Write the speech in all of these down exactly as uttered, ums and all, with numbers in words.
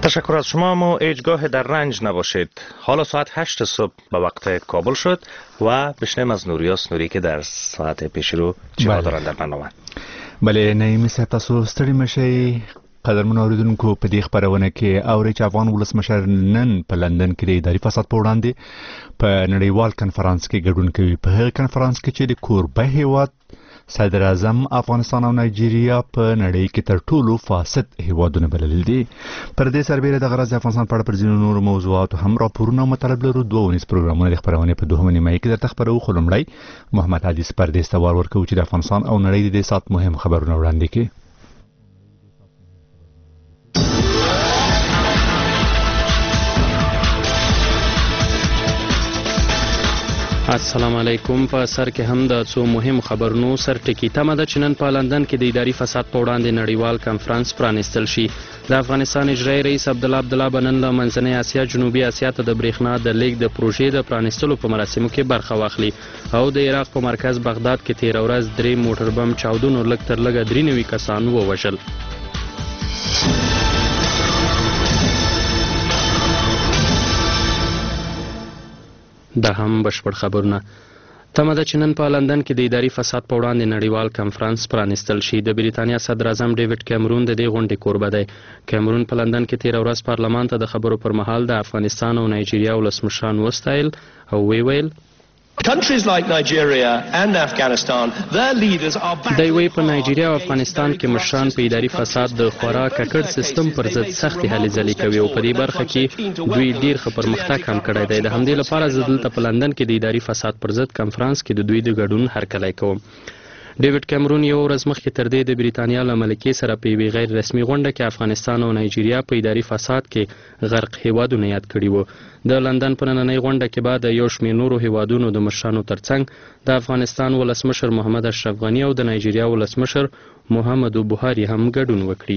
تشکر از شما. ما هیچگاه در رنج نباشید. حالا ساعت هشت صبح به وقت کابل شد و بشنیم از نوریاس نوری که در ساعت پیش رو چه دارن در برنامه. بله نعیم صاحب تاسو ستړي مشئ. قدرمن اوریدونکو په دې خبرونه کې اوري چې افغان ولسمشر نن په لندن کې د اداري فساد په وړاندې په نړیوال کنفرانس کې ګډون کوي. په هغه کنفرانس کې چې د کوربه هیواد صدر اعظم افغانستان او نایجیریا په نړۍ کې تر ټولو فاسد هیوادونه بلل دي. پر دې سربېره د غرض افغانستان په اړه پر ځینو نورو موضوعاتو هم راپورونه مطلب لرو. دوه ونیز پروګرامونه د خبرونه په دوهمه نیمه کې درته خبرو. خو لومړی محمد عادل پردیس ته وار ورکوي چې د افغانستان او نړۍ د دې سات مهم خبرونه وړاندې کړي. السلام علیکم. په سر کې هم د څو مهم خبرونو سر ټکی تمه ده چې نن په لندن کې د اداري فساد په وړاندې نړیوال کنفرانس پرانیستل شي. د افغانستان اجرایي رئیس عبدالله عبدالله به نن له منځنۍ اسیا جنوبي اسیا ته د برېښنا د لیږد د پروژې د پرانیستلو په مراسمو کې برخه واخلي او د عراق په مرکز بغداد کې تېره ورځ درې موټر بم چاودنو لږ تر لږه درې نوي کسان ووژل. دا هم بشپړ خبرونه. تمه ده چې نن په لندن کې د اداري فساد په وړاندې نړیوال کنفرانس پرانیستل شي. د بریتانیا صدر اعظم ډیوډ کیمرون د دې غونډې کوربه دی. کیمرون په لندن کې تېره ورځ پارلمان ته د خبرو پر مهال د افغانستان او نایجیریا ولسمشران وستایل او وی ویل Countries like Nigeria and Afghanistan, their leaders are back. د وی په نایجیریا او افغانستان کې مشران په اداري فساد د خورا ککړ سیستم پر ضد سختي هلې ځلې کوي او په دې برخه کې دوی ډیر ښه پرمختګ هم کړی دی. د همدې لپاره زه دلته په لندن کې د اداري فساد پر ضد کنفرانس کې د دوی د ګډون هرکلی کوم. ډیوډ کیمرون یو ورځ مخکې تر دې د بریتانیا له ملکې سره په یوې غیر رسمي غونډه کې افغانستان او نایجیریا په اداري فساد کې غرق هیوادونه یاد کړي وو. د لندن په نننۍ غونډه کې به د یو شمېر نورو هیوادونو د مشرانو ترڅنګ د افغانستان ولسمشر محمد اشرف غني او د نایجیریا ولسمشر محمدو بوهاري هم ګډون وکړي.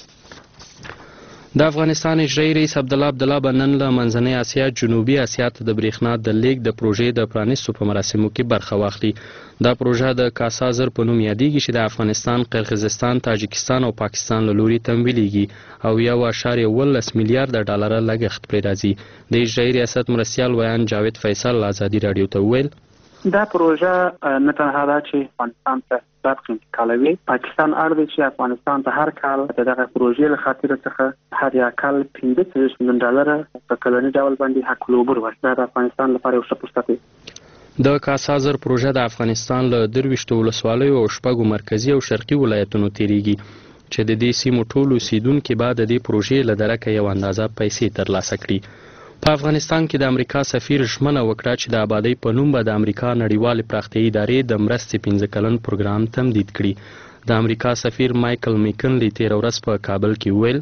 د افغانستان اجرایي رئیس عبدالله عبدالله به نن له منځنۍ اسیا جنوبي اسیا ته د برېښنا د لیږد د پروژې د پرانیستو په مراسمو کې برخه واخلي. دا پروژه د کاسا زر په نوم یادېږي چې د افغانستان، قرغیزستان، تاجکستان او پاکستان له لوري تمویلېږي او یو اعشاریه اوولس میلیارده ډالره لګښت پرې راځي. د اجرایي ریاست مرستیال ویان جاوید فیصل ازادي راډیو ته وویل دا پروژه نه تنها دا چې افغانستان ته برق انتقالوي، پاکستان اړ دی چې افغانستان ته هر کال د دغه پروژې له خاطر څخه هر یا کال پنځه څلوېښت میلیون ډالره په کلني ډول باندې حق العبور ورکړي. دا د افغانستان لپاره یو ښه فرصت دی. د کاسا زر پروژه د افغانستان له درویشتو ولسوالیو او شپږو مرکزي او شرقي ولایتونو تیریږي چې د دې سیمو ټول اوسیدونکي به د دې پروژې له درکه یو اندازه پیسې ترلاسه کړي. په افغانستان کې د امریکا سفیر ژمنه وکړه چې د آبادۍ په نوم به د امریکا نړیوالې پراختیایي ادارې د مرستې پنځه کلن پروګرام تمدید کړي. د امریکا سفیر مایکل میکنلی تېره ورځ په کابل کې وویل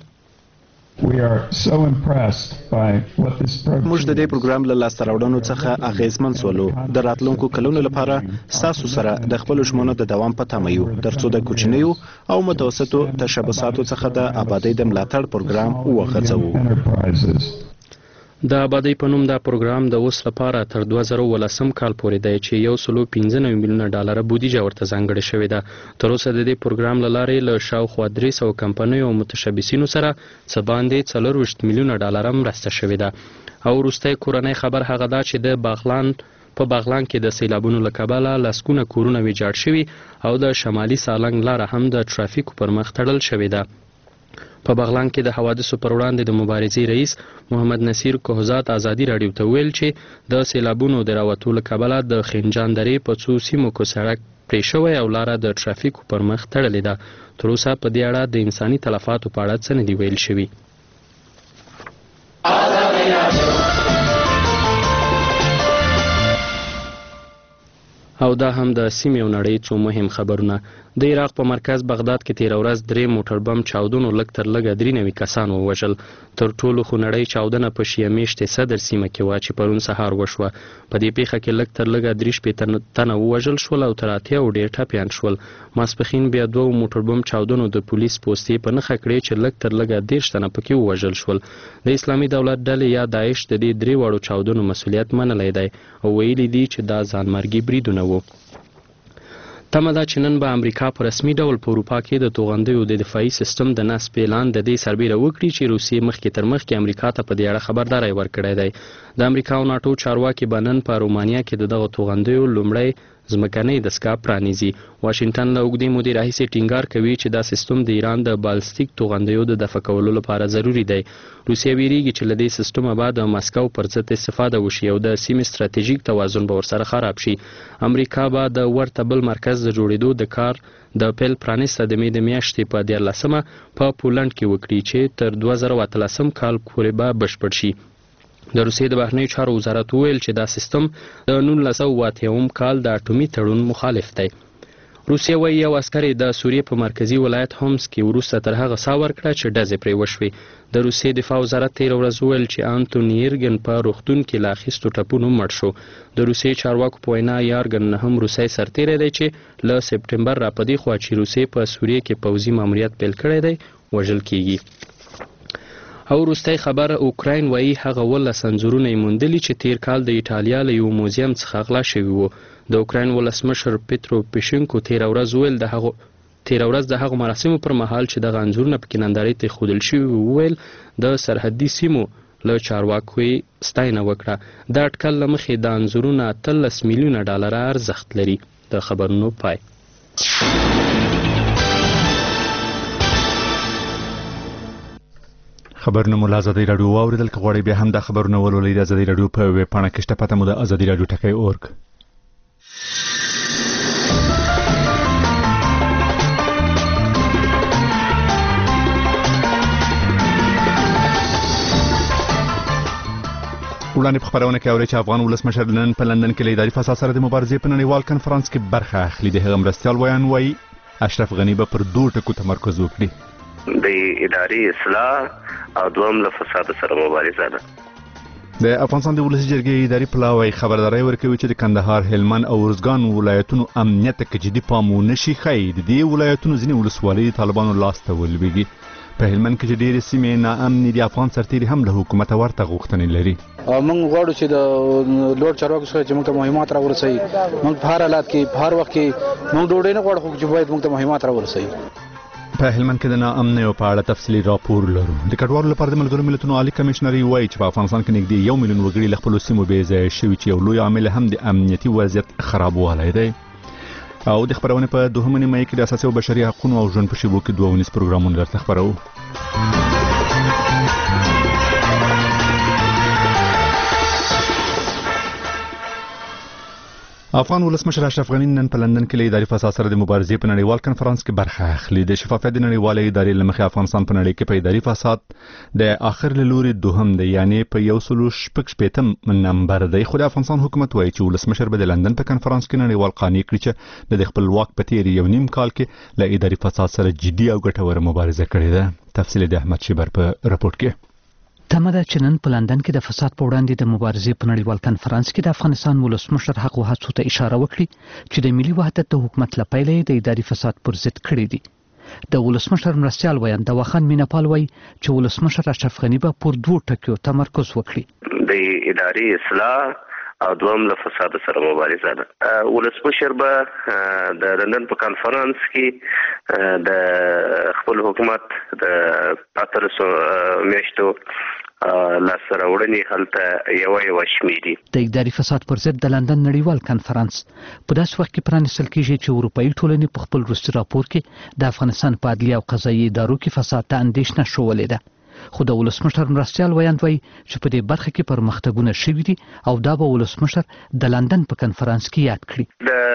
موږ د دې پروګرام له لاسته راوړنو څخه اغېزمن سولو. د راتلونکو کلونو لپاره ستاسو سره د خپلو ژمنو د دوام په تمه یو ترڅو د کوچنیو او متوسطو تشبثاتو څخه د آبادۍ د ملاتړ پروګرام وغځوو. د آبادۍ په نوم دا پروګرام د اوس لپاره تر دوه زره اوولسم کال پورې دی چې یو سلو پنځه نوي میلیونه ډالره بودیجه ورته ځانګړې شوې ده. تر اوسه د دې پروګرام له لارې له شاوخوا درې سوه کمپنیو او متشبثینو سره څه باندې څلرویشت میلیونه ډالره مرسته شوې ده. او وروستی کورنۍ خبر هغه ده چې د باغلان په باغلان کې د سیلابونو له کبله لسګونه کورونه ویجاړ شوي او د شمالي سالنګ لاره هم د ترافیکو پر مخ تړل شوې ده. په بغلان کې د حوادثو پر وړاندې د مبارزې رئیس محمد نصیر کوهزاد ازادي راډیو ته ویل چې د سیلابونو د راوتو له کبله د خنجان درې په څو سیمو کې سړک پرې شوی او لاره د ترافیکو پر مخ تړلې ده. تر اوسه په دې اړه د انساني تلفاتو په اړه څه نه دي ویل شوي. او دا هم د سیمې او نړۍ څو مهم خبرونه. د عراق په مرکز بغداد کې تېره ورځ درې موټر بم چاودنو لږ تر لږه درې نوي کسان ووژل. تر ټولو خو نړۍ چاودنه په شیعه میشتې صدر سیمه کې وه چې پرون سهار وشوه. په دې پیښه کې لږ تر لږه درې شپېته تنه ووژل شول او تر اتیاوو ډېر ټپیان شول. ماسپښین بیا دوو موټر بم چاودنو د پولیس پوستې په نښه کړې چې لږ تر لږه دېرش تنه پکې ووژل شول. د اسلامي دولت ډلې یا داعش د دې درې واړو چاودنو مسؤلیت منلی دی او ویلي دي چې دا ځانمرګي بریدونه وو. تمه ده چې نن به امریکا په رسمي ډول په اروپا کې د توغندیو د دفاعي سیستم د نصب اعلان د دې سربیره وکړي چې روسیې مخکې تر مخکې امریکا ته په دې اړه خبرداری ورکړی دی. د امریکا او ناټو چارواکي به نن په رومانیا کې د دغه توغندیو لومړی ځمکنۍ دستګاه پرانیزي. واشنګټن له اوږدې مودې راهیسې ټینګار کوي چې دا سیستم د ایران د بالستیک توغندیو د دفع کولو لپاره ضروري دی. روسیه ویریږي چې له دې سیستمه به د مسکو پر ضد استفاده وشي او د سیمې ستراتیژیک توازن به ورسره خراب شي. امریکا به د ورته بل مرکز د جوړېدو د کار د پیل پرانیسته د مې د میاشتې په دیارلسمه په پولنډ کې وکړي چې تر دوه زره اتلسم کال پورې به بشپړ شي. د روسیې د بهرنیو چارو وزارت وویل چې دا سیستم د نولس سوه اتیاوم کال د اټومي تړون مخالف دی. روسیه وایي یو عسکر د سوریې په مرکزي ولایت هومس کې وروسته تر هغه ساه ورکړه چې ډزې پرې وشوې. د روسیې دفاع وزارت تېره ورځ وویل چې انتوني یرګن په روغتون کې له اخیستو ټپونو مړ شو. د روسیې چارواکو په وینا یارګن هم روسي سرتیری دی چې له سپټمبر را پدې خوا چې روسیې په سوریې کې پوځي ماموریت پیل کړی دی وژل کیږي. او وروستی خبر اوکراین وایي هغه ولس انځورونه یې موندلي چې تیر کال د ایټالیا له یو موزیم څخه غلا شوي وو. د اوکراین ولسمشر پیترو پیشینکو تیره ورځ وویل د هغو تیره ورځ د هغو مراسمو پر مهال چې دغه انځورونه پکې نندارې ته ایښودل شوي وویل د سرحدي سیمو له چارواکو یې ستاینه وکړه. د اټکل له مخې دا انځورونه اتلس میلیونه ډالره ارزښت لري. د خبرونو پای. خبرونه مو له ازادي راډیو واوریدل. که غواړئ بیا هم دا خبرونه ولولئ د ازادي راډیو په ویب پاڼه کې شته. پته مو د ازادي راډیو ټکی اورګ. وړاندې په خبرونه کې اورئ چې افغان ولسمشر نن په لندن کې له اداري فساد سره د مبارزې په نړیوال کنفرانس کې برخه اخلي. د هغه مرستیال ویان وایي اشرف غني به پر دوه ټکو تمرکز وکړي. د اداري اصلاح او دوم له فساد سره مبارزه ده. د افغانستان د ولسي جرګې اداري پلاوی خبرداري ورکوي چې د کندهار، هلمند او ارزګان ولایتونو امنیت ته جدي پام ونشي ښیي. د دې ولایتونو ځینې ولسوالۍ د طالبانو لاس ته ولویږي. په هلمند کې چې ډېرې سیمې ناامنې دي، افغان سرتیري هم له حکومته ورته غوښتنې لري. موږ غواړو چې د لوړ چارواکو څخه چې موږ ته مهمات راورسوي. موږ په هر حالت کې په هر وخت کې موږ ډوډۍ نه غواړو چې باید موږ ته مهمات راورسوي. په هلمند کې د ناامنیو په اړه تفصیلي راپور لرو. د کډوالو لپاره د ملګرو ملتونو عالی کمشنري وایي چې په افغانستان کې نږدې یو میلیون وګړي له خپلو سیمو بې ځایه شوي چې یو لوی عامل هم د امنیتي وضعیت خرابوالی دی. او د خبرونې په دوهمه نیمایي کې د اساسي او بشري حقونو او ژوند په شیبو کې دوه ونیز پروګرامونه درته خپروو. افغان ولسمشر اشرف غني نن په لندن کې له اداري فساد سره د مبارزې په نړیوال کنفرانس کې برخه اخلي. د شفافیت د نړیوالې ادارې له مخې افغانستان په نړۍ کې په اداري فساد د اخر له لوري دوهم دی، یعنی په یو سلو شپږ شپېتم نمبر دی. خو د افغانستان حکومت وایي چې ولسمشر به د لندن په کنفرانس کې نړیوال قانع کړي چې د خپل واک په تیر یو نیم کال کې له اداري فساد سره جدي او ګټوره مبارزه کړې ده. تفصیل د احمد شیبر په رپورت کې. تمه ده چې نن په لندن کې د فساد په وړاندې د مبارزې په نړیوال کنفرانس کې د افغانستان ولسمشر هغو هڅو ته اشاره وکړي چې د ملي وحدت د حکومت له پیله د اداري فساد پر ضد کړي دي. د ولسمشر مرستیال ویان د واخان میناپال وایي چې ولسمشر اشرف غني به پر دوه ټکیو تمرکز وکړي. د اداري اصلاح او دوم له فساد سره مبارزه ده. ولسمشر به د لندن په کنفرانس کې د خپل حکومت د اتلسو میاشتو لاسته راوړنې هلته یوه یوه شمېري. د اداري فساد پر ضد د لندن نړیوال کنفرانس په داسې وخت کې پرانیستل کېږي چې اروپایي ټولنې په خپل وروستي راپور کې د افغانستان په عدلیه او قضایي ادارو کې فساد ته اندېښنه ښودلې ده. خو د ولسمشر مرستیال ویان وایي چې په دې برخه کې پرمختګونه شوي دي او دا به ولسمشر د لندن په کنفرانس کې یاد کړي.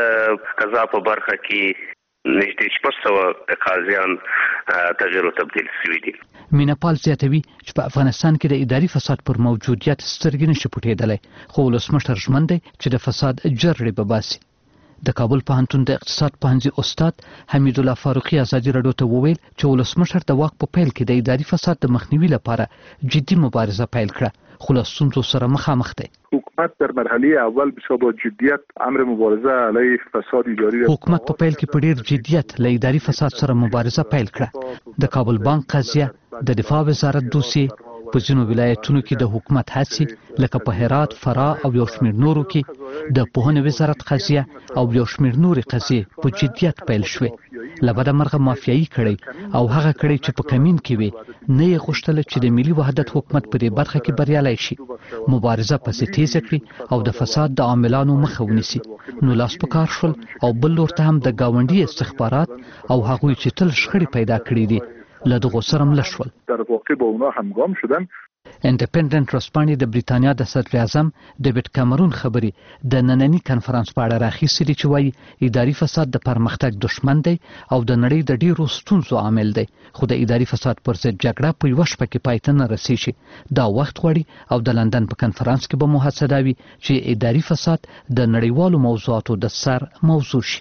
د قضا په برخه کې نږدې شپږ سوه قاضیان تغییر او تبدیل شوي دي. میناپال زیاتوي چې په افغانستان کې د اداري فساد پر موجودیت سترګې نشي پټېدلی، خو ولسمشر ژمن دی چې د فساد جرړې به باسي. د کابل پوهنتون د اقتصاد پوهنځي استاد حمید الله فاروقي ازادي راډیو ته وویل چې ولسمشر د واک په پیل کې د اداري فساد د مخنیوي لپاره جدي مبارزه پیل کړه، خو له ستونزو سره مخامخ دی. حکومت در مرحله اول بسیار با جدیت امر مبارزه علیه فساد اداری حکومت په پیل کې په ډیر جدیت له اداري فساد سره مبارزه پیل کړه. د کابل بانک قضیه، د دفاع وزارت دوسیه، په ځینو ولایتونو کې د حکومت هڅې لکه په هرات، فراه او یو شمېر نورو کې د پوهنې وزارت قضیه او یو شمېر نورې قضیې په جدیت پیل شوې. له بده مرغه مافیایي کړۍ او هغه کړۍ چې په کمین کې وي نه یې غوښتله چې د ملي وحدت حکومت په دې برخه کې بریالی شي، مبارزه پسې تیزه کړي او د فساد د عاملانو مخه ونیسي. نو لاس په کار شول او بل لور ته هم د ګاونډي استخبارات او هغوی چې تل شخړې پیدا کړي دي له دغو سره مله شول. در واقع با اونا همگام شدن. انډیپندنت ورځپاڼې د بریتانیا د صدر اعظم ډیوډ کامرون خبرې د ننني کنفرانس په اړه راخیستې دي چې وایي اداري فساد د پرمختګ دشمن دی او د نړۍ د ډیرو ستونزو عامل دی، خو د اداري فساد پر ضد جګړه په یوه شپه کې پای ته نه رسیږي. دا وخت غواړي او د لندن په کنفرانس کې به مو هڅه دا وي چې اداري فساد د نړیوالو موضوعاتو د سر موضوع شي.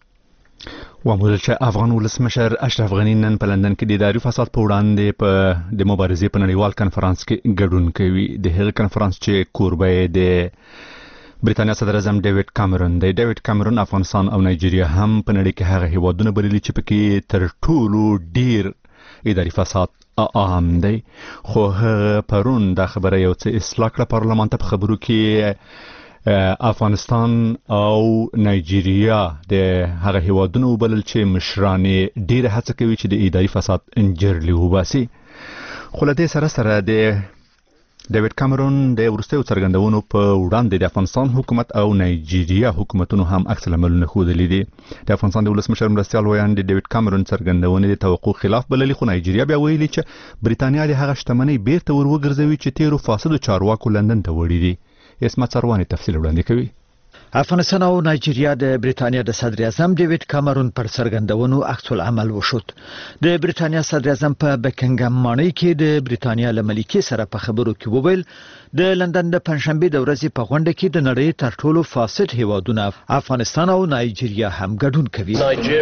وموږ چې افغان ولسمشر اشرف غنی نن په لندن کې د اداري فساد په وړاندې په د مبارزې په نړیوال کنفرانس کې ګډون کوي. د هغه کنفرانس چې کوربه یې د بریتانیا صدر اعظم ډیوډ کامرون دی. ډیوډ کامرون افغانستان او نایجیریا هم په نړۍ کې هغه هیوادونه بللي چې پکې تر ټولو ډیر اداري فساد عام دی، خو هغه پرون دا خبره یو څه اصلاح کړه پارلمان ته په خبرو کې افغانستان او نایجیریا د هغه هیوادونو وبلل چې مشرانې ډیره هڅه کوي چې د اداري فساد انجرلي وباسي. خو له دې سره سره د ډیوډ کامرون د وروستیو څرګندونو په وړاندې د افغانستان حکومت او نایجیریا حکومتونو هم عکس العملونه ښودلي دي. د افغانستان د ولسمشر مرستیال ویاند ډیوډ کامرون څرګندونې د توقع خلاف بللي، خو نایجیریا بیا ویلي چې بریتانیا د هغه شتمنۍ بیرته ور وګرځوي چې تیرو فاسدو چارواکو لندن ته وړي دي. اسمت سروانی تفصیل وړاندې کوي. افغانستان او نایجیریا د بریتانیا د صدر اعظم ډیوډ کامرون پر څرګندونو عکس العمل وشود. د بریتانیا صدر اعظم په بکینګم ماڼۍ کې د بریتانیا له ملکې سره په خبرو کې وویل د لندن د پنځشنبه د ورځې په غونډه کې د نړۍ تر ټولو فاسد هیوادونه افغانستان او نایجیریا هم ګډون کوي.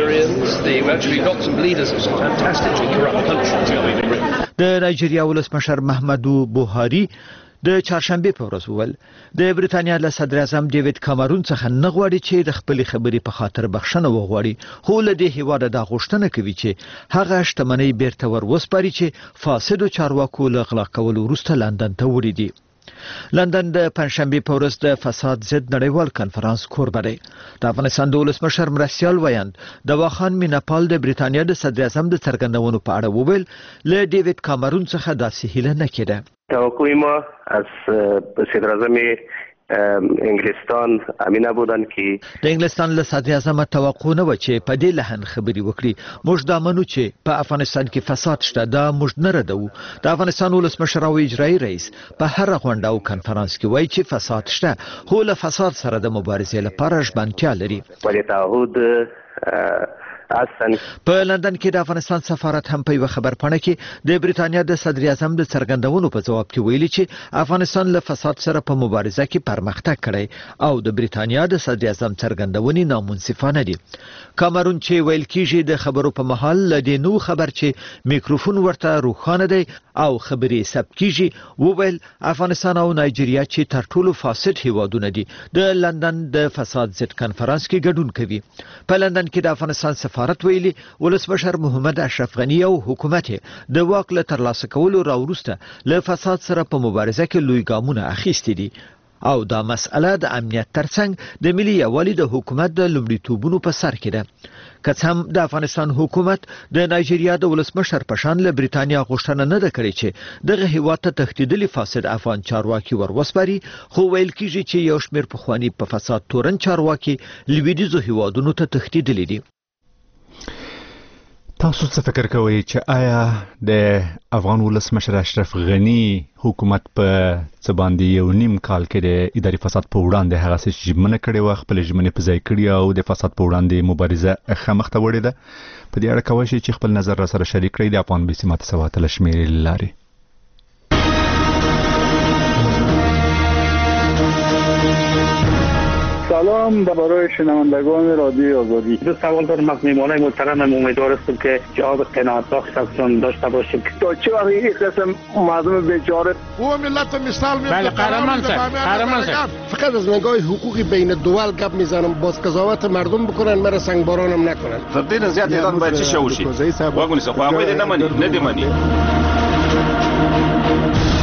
د نایجیریا ولسمشر محمدو بوهاري د چهارشنبه په ورځ وویل د بریتانیا له صدر اعظم ډیوډ کامرون څخه نه غواړي چې د خپل خبرې په خاطر بخښنه وغواړي، خو له دې هیواده دا غوښتنه کوي چې هغه شتمنۍ بیرته ور وسپاري چې فاسدو چارواکو له غلا کولو وروسته لندن ته وړي دي. لندن د پنځشنبه په ورځ د فساد ضد نړیوال کنفرانس کوربه دی. د افغانستان د ولسمشر مرستیال ویاند د واخان میناپال د بریتانیا د صدر اعظم د څرګندونو په اړه وویل له ډیوډ کامرون څخه داسې هیله نه کېده. توقع ما از صدر اعظم انگلستان امینه بودن که د انګلستان له صدر اعظم توقع نه و چې په دې لحن خبري وکړي. موږ دا منو چې په افغانستان کې فساد شته، دا موږ نه ردو. د افغانستان ولسمشر او اجرایي رئیس په هر غونډه او کنفرانس کې وایي چې فساد شته، خو له فساد سره د مبارزې لپاره ژمنتیا لري. ولې تعهد په لندن کې د افغانستان سفارت هم په یو خبر پاڼه کې د بریتانیا د صدر اعظم د څرګندونو په جواب کې ویلي چې افغانستان له فساد سره په مبارزه کې پرمختګ کړی او د بریتانیا د صدر اعظم څرګندونې نامنصفانه دي. کامرون چې ویل کېږي د خبرو په محل له دې نو خبر چې میکروفون ورته روښانه دی او خبرې ثبت کیږي وویل افغانستان او نایجیریا چې تر ټولو فاسد هیوادونه دي د لندن د فساد ضد کنفرانس کې ګډون کوي. په لندن کې د افغانستان سفارت ویلي ولسمشر محمد اشرف غنی او حکومت د واک له ترلاسه کولو راوروسته له فساد سره په مبارزه کې لوی ګامونه اخیستي دي او دا مسأله د امنیت ترڅنګ د ملي یووالي د حکومت د لومړیتوبونو په سر کې ده. که څه هم د افغانستان حکومت د نایجیریا د ولسمشر په شان له بریتانیا غوښتنه نه ده کړې چې دغه هیواد ته تښتېدلي فاسد افغان چارواکي ور وسپاري، خو ویل کېږي چې یو شمېر پخواني په فساد تورن چارواکي لویدیځو هیوادونو ته تښتېدلي دي. تاسو څه فکر کوئ چې آیا د افغان ولسمشر اشرف غنی حکومت په څه باندې یو نیم کال کې د اداري فساد په وړاندې هغه څه ژمنه کړې وه، خپل ژمنې په ځای کړي او د فساد په وړاندې مبارزه ښه مخته وړې ده؟ په دې اړه کولی شئ چې خپل نظر را سره شریک کړئ د افغان بیسیمه تسوات له شمیرې لارې. سلام برای شنوندگان رادیو آزادی. دو سوال دارم از میهمانان محترمم، امیدوار هستم که جواب قناعت بخش ازشون داشته باشیم. تا چه وقت این قسم مردم بیچاره او ملت مثال میاد؟ بله قهرمان سر قهرمان سر فقط از نگاه حقوقی بین دول گپ میزنم، باز قضاوت مردم بکنن، مرا سنگبارانم نکنن. فقط زیاد ایران باید چی شوشی؟ واگونی سو خواهی نمانی ندیمانی.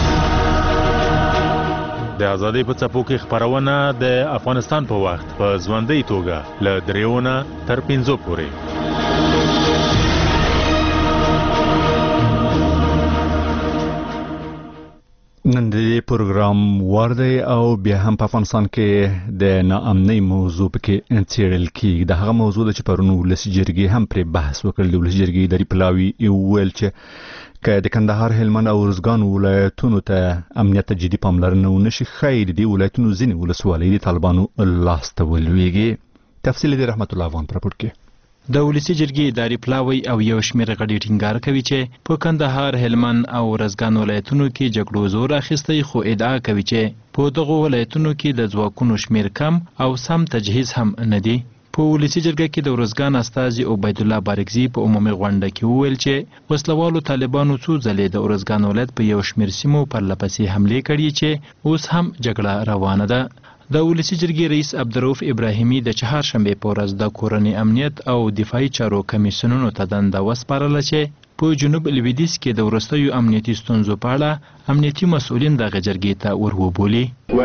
د ازادۍ په څپو کې خپرونه د افغانستان په وخت په ژوندۍ توګه له دریو نه تر پنځو پورې. نن د پروګرام وردی او بیا هم په افغانستان کې د ناامنۍ موضوع پکې څیړل کیږي. د هغه موضوع د چې پرون ولسي جرګې هم پرې بحث وکړ. د ولسي جرګې اداري پلاوي ویل چې که د کندهار، هلمند او ارزګان ولایتونو ته امنیت ته جدي پاملرنه ونشي، ښایي د دې ولایتونو ځینې ولسوالۍ د طالبانو لاس ته ولویږي. تفصیل د رحمت الله افغان راپور کې. د ولسي جرګې اداري پلاوی او یو شمېر غړي ټینګار کوي چې په کندهار، هلمند او ارزګان ولایتونو کې جګړو زور اخیستی، خو ادعا کوي چې په دغو ولایتونو کې د ځواکونو شمېر کم او سم تجهیز هم نه دی. په ولسي جرګه کې د ارزګان استازي عبید الله بارکزي په عمومي غونډه کې وویل چې وسلوالو طالبانو څو ځلې د ارزګان ولایت په یو شمېر سیمو پرلپسې حملې کړي چې اوس هم جګړه روانه ده. د ولسي جرګې رئیس عبدالرؤف ابراهیمي د چهارشنبې په ورځ د کورنۍ امنیت او دفاعي چارو کمیسیونونو ته دنده وسپارله چې په جنوب لویدیځ کې د وروستیو امنیتي ستونزو په اړه امنیتي مسؤلین دغه جرګې ته ور وبولي.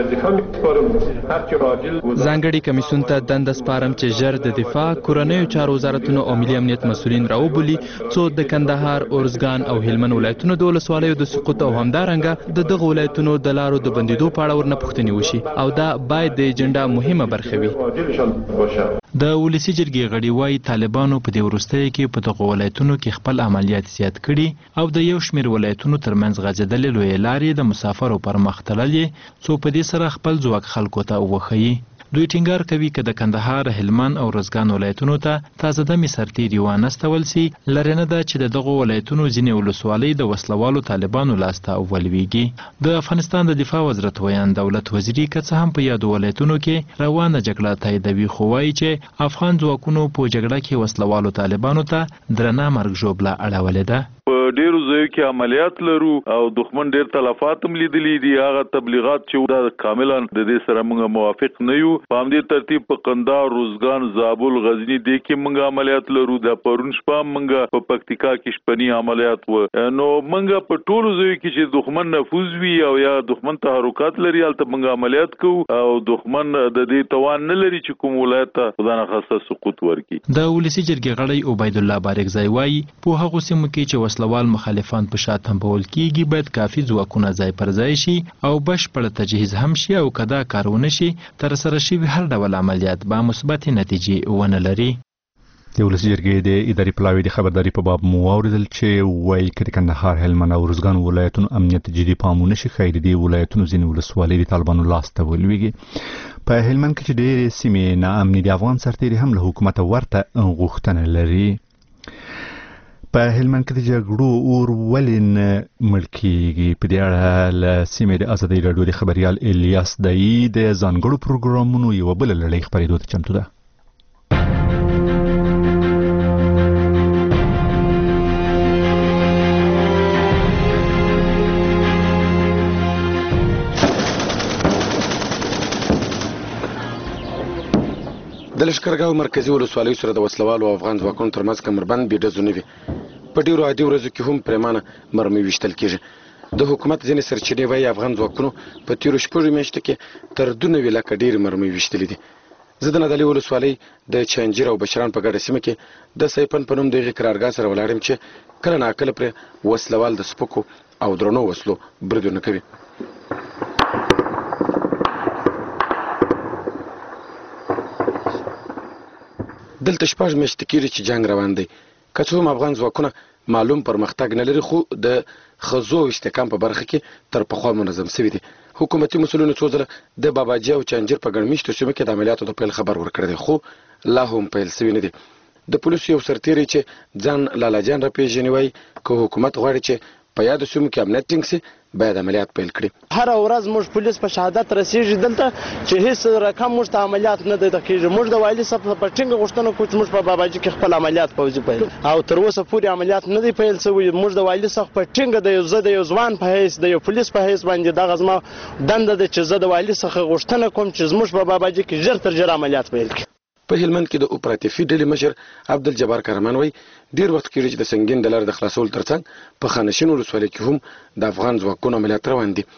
ځانګړي کمیسیون ته دنده سپارم چې ژر د دفاع، کورنیو چارو وزارتونو او ملي امنیت مسؤلین راوبولي څو د کندهار، ارزګان او هلمند ولایتونو د ولسوالیو د سقوط او همدارنګه د دغه ولایتونو د لارو د بندیدو په اړه ورنه پوښتنې وشي او دا باید د ایجنډا مهمه برخه وي. د ولسي جرګې غړي وایي طالبانو په دې وروستیو کې په دغو ولایتونو کې خپل عملیات زیات کړي او د یو شمېر ولایتونو ترمنځ غځېدلې لویې لارې د مسافرو پر مخ تړلې، څو په دې سره خپل ځواک خلکو ته وښيي. دوی ټینګار کوي که د کندهار، هلمند او ارزګان ولایتونو ته تازه دمې سرتیري وانستول سي، لرې نه ده چې د دغو ولایتونو ځینې ولسوالۍ د وسلوالو طالبانو لاسته ولویږي. د افغانستان د دفاع وزارت ویان دولت وزیري که څه هم په یادو ولایتونو کې روانه جګړه تاییدوي، خو وایي چې افغان ځواکونو په جګړه کې وسلوالو طالبانو ته درنه مرګ ژوبله اړولې ده. په ډیرو ځایو کې عملیات لرو او دښمن ډیر تلفات هم لیدلي دي. هغه تبلیغات چې دا کاملا د دې سره موږ موافق نه یو. په همدې ترتیب په قندهار، روزګان، زابل، غزنی دې کې موږ عملیات لرو. د پرون شپه موږ په پکتیکا کې شپنی عملیات و. نو موږ په ټولو ځایو کې چې دښمن نفوذ وي او یا دښمن تحرکات لري هلته موږ عملیات کوو او دښمن د دې توان نه لري چې کوم ولایت ته خدا نخواسته سقوط ورکړي. د ولسي جرګې غړی عبید الله بارکزی وایي په هغو سیمو کې چې وسلوال مخالفان په شا تنبول کیږي باید کافي ځواکونه ځای پر ځای شي او بشپړ تجهیز هم شي او که دا کار ونه شي ترسره شوي هر ډول عملیات به مثبتې نتیجې ونه لري. د ولسي جرګې د اداري پلاوي د خبرداري په باب مو واورېدل چې وایي که د کندهار، هلمند او ارزګان ولایتونو امنیت جدي پام ونه شي، ښایي د دې ولایتونو ځینې ولسوالۍ د طالبانو لاس ته ولویږي. په هلمند کې چې ډېرې سیمې ناامني د افغان سرتیري هم له حکومته ورته غوښتنه لري. په هلمند کې د جګړو اور ولې نه مړ کېږي؟ په دې اړه له سیمې د ازادۍ راډیو د خبریال الیاس دایي د ځانګړو پروګرامونو یوه بله لړۍ خپرېدو ته چمتو ده. د لښکرګاه مرکزي ولسوالیو سره د وسلوالو او افغان ځواکونو ترمنځ کمربند بې ډزو نه وي. په ډېرو عادي ورځو کې هم پرېمانه مرمۍ ویشتل کېږي. د حکومت ځینې سرچینې وایي افغان ځواکونو په تېرو شپږو میاشتو کې تر دوه نوي لکه ډېرې مرمۍ ویشتلې دي. زه د نادعلي ولسوالۍ د چنجیر او بشران په ګډه سیمه کې د سیپن په نوم د هغې قرارګاه سره ولاړ یم چې کله ناکله پرې وسلوال د سپکو او درنو وسلو بریدونه کوي. دلته شپږ میاشتې کېږي چې جنګ روان دی. که څه هم افغان ځواکونه معلوم پرمختګ نه لري، خو د ښځو استحکام په برخه کې تر پخوا منظم شوي دي. حکومتي مسؤلینو څو ځله د باباجي او چنجیر په ګڼ میشتو سیمو کې د عملیاتو د پیل خبر ورکړی دی، خو لا هم پیل شوي نه دي. د پولیسو یو سرتیری چې ځان لالا جان راپېژني وایي که حکومت غواړي چې په یادو سیمو کې امنیت ټینګ شي باید عملیات پیل کړي. هر ورځ موږ پولیس په شهادت رسیږي دلته چې هیڅ رقم موږ ته عملیات نه دی کېږي. موږ د والي صاحب په ټینګه غوښتنه کوو چې موږ په باباجي کې خپل عملیات پوځي پیل او تر اوسه پورې عملیات نه دی پیل شوی. موږ د والي صاحب په ټینګه د یو زه د یو ځوان په حیث د یو پولیس په حیث باندې دغه زما دنده ده چې زه د والي څخه غوښتنه کوم چې زموږ په باباجي کې ژر تر ژره عملیات پیل کړي. په هلمند کې د اپراتیفي ډلې مشر عبدالجبار کارمان وایي ډېر وخت کېږي چې د سنګین د لارې د خلاصولو ترڅنګ په خانشین ولسوالۍ کې هم د افغان ځواکونو عملیات روان دي.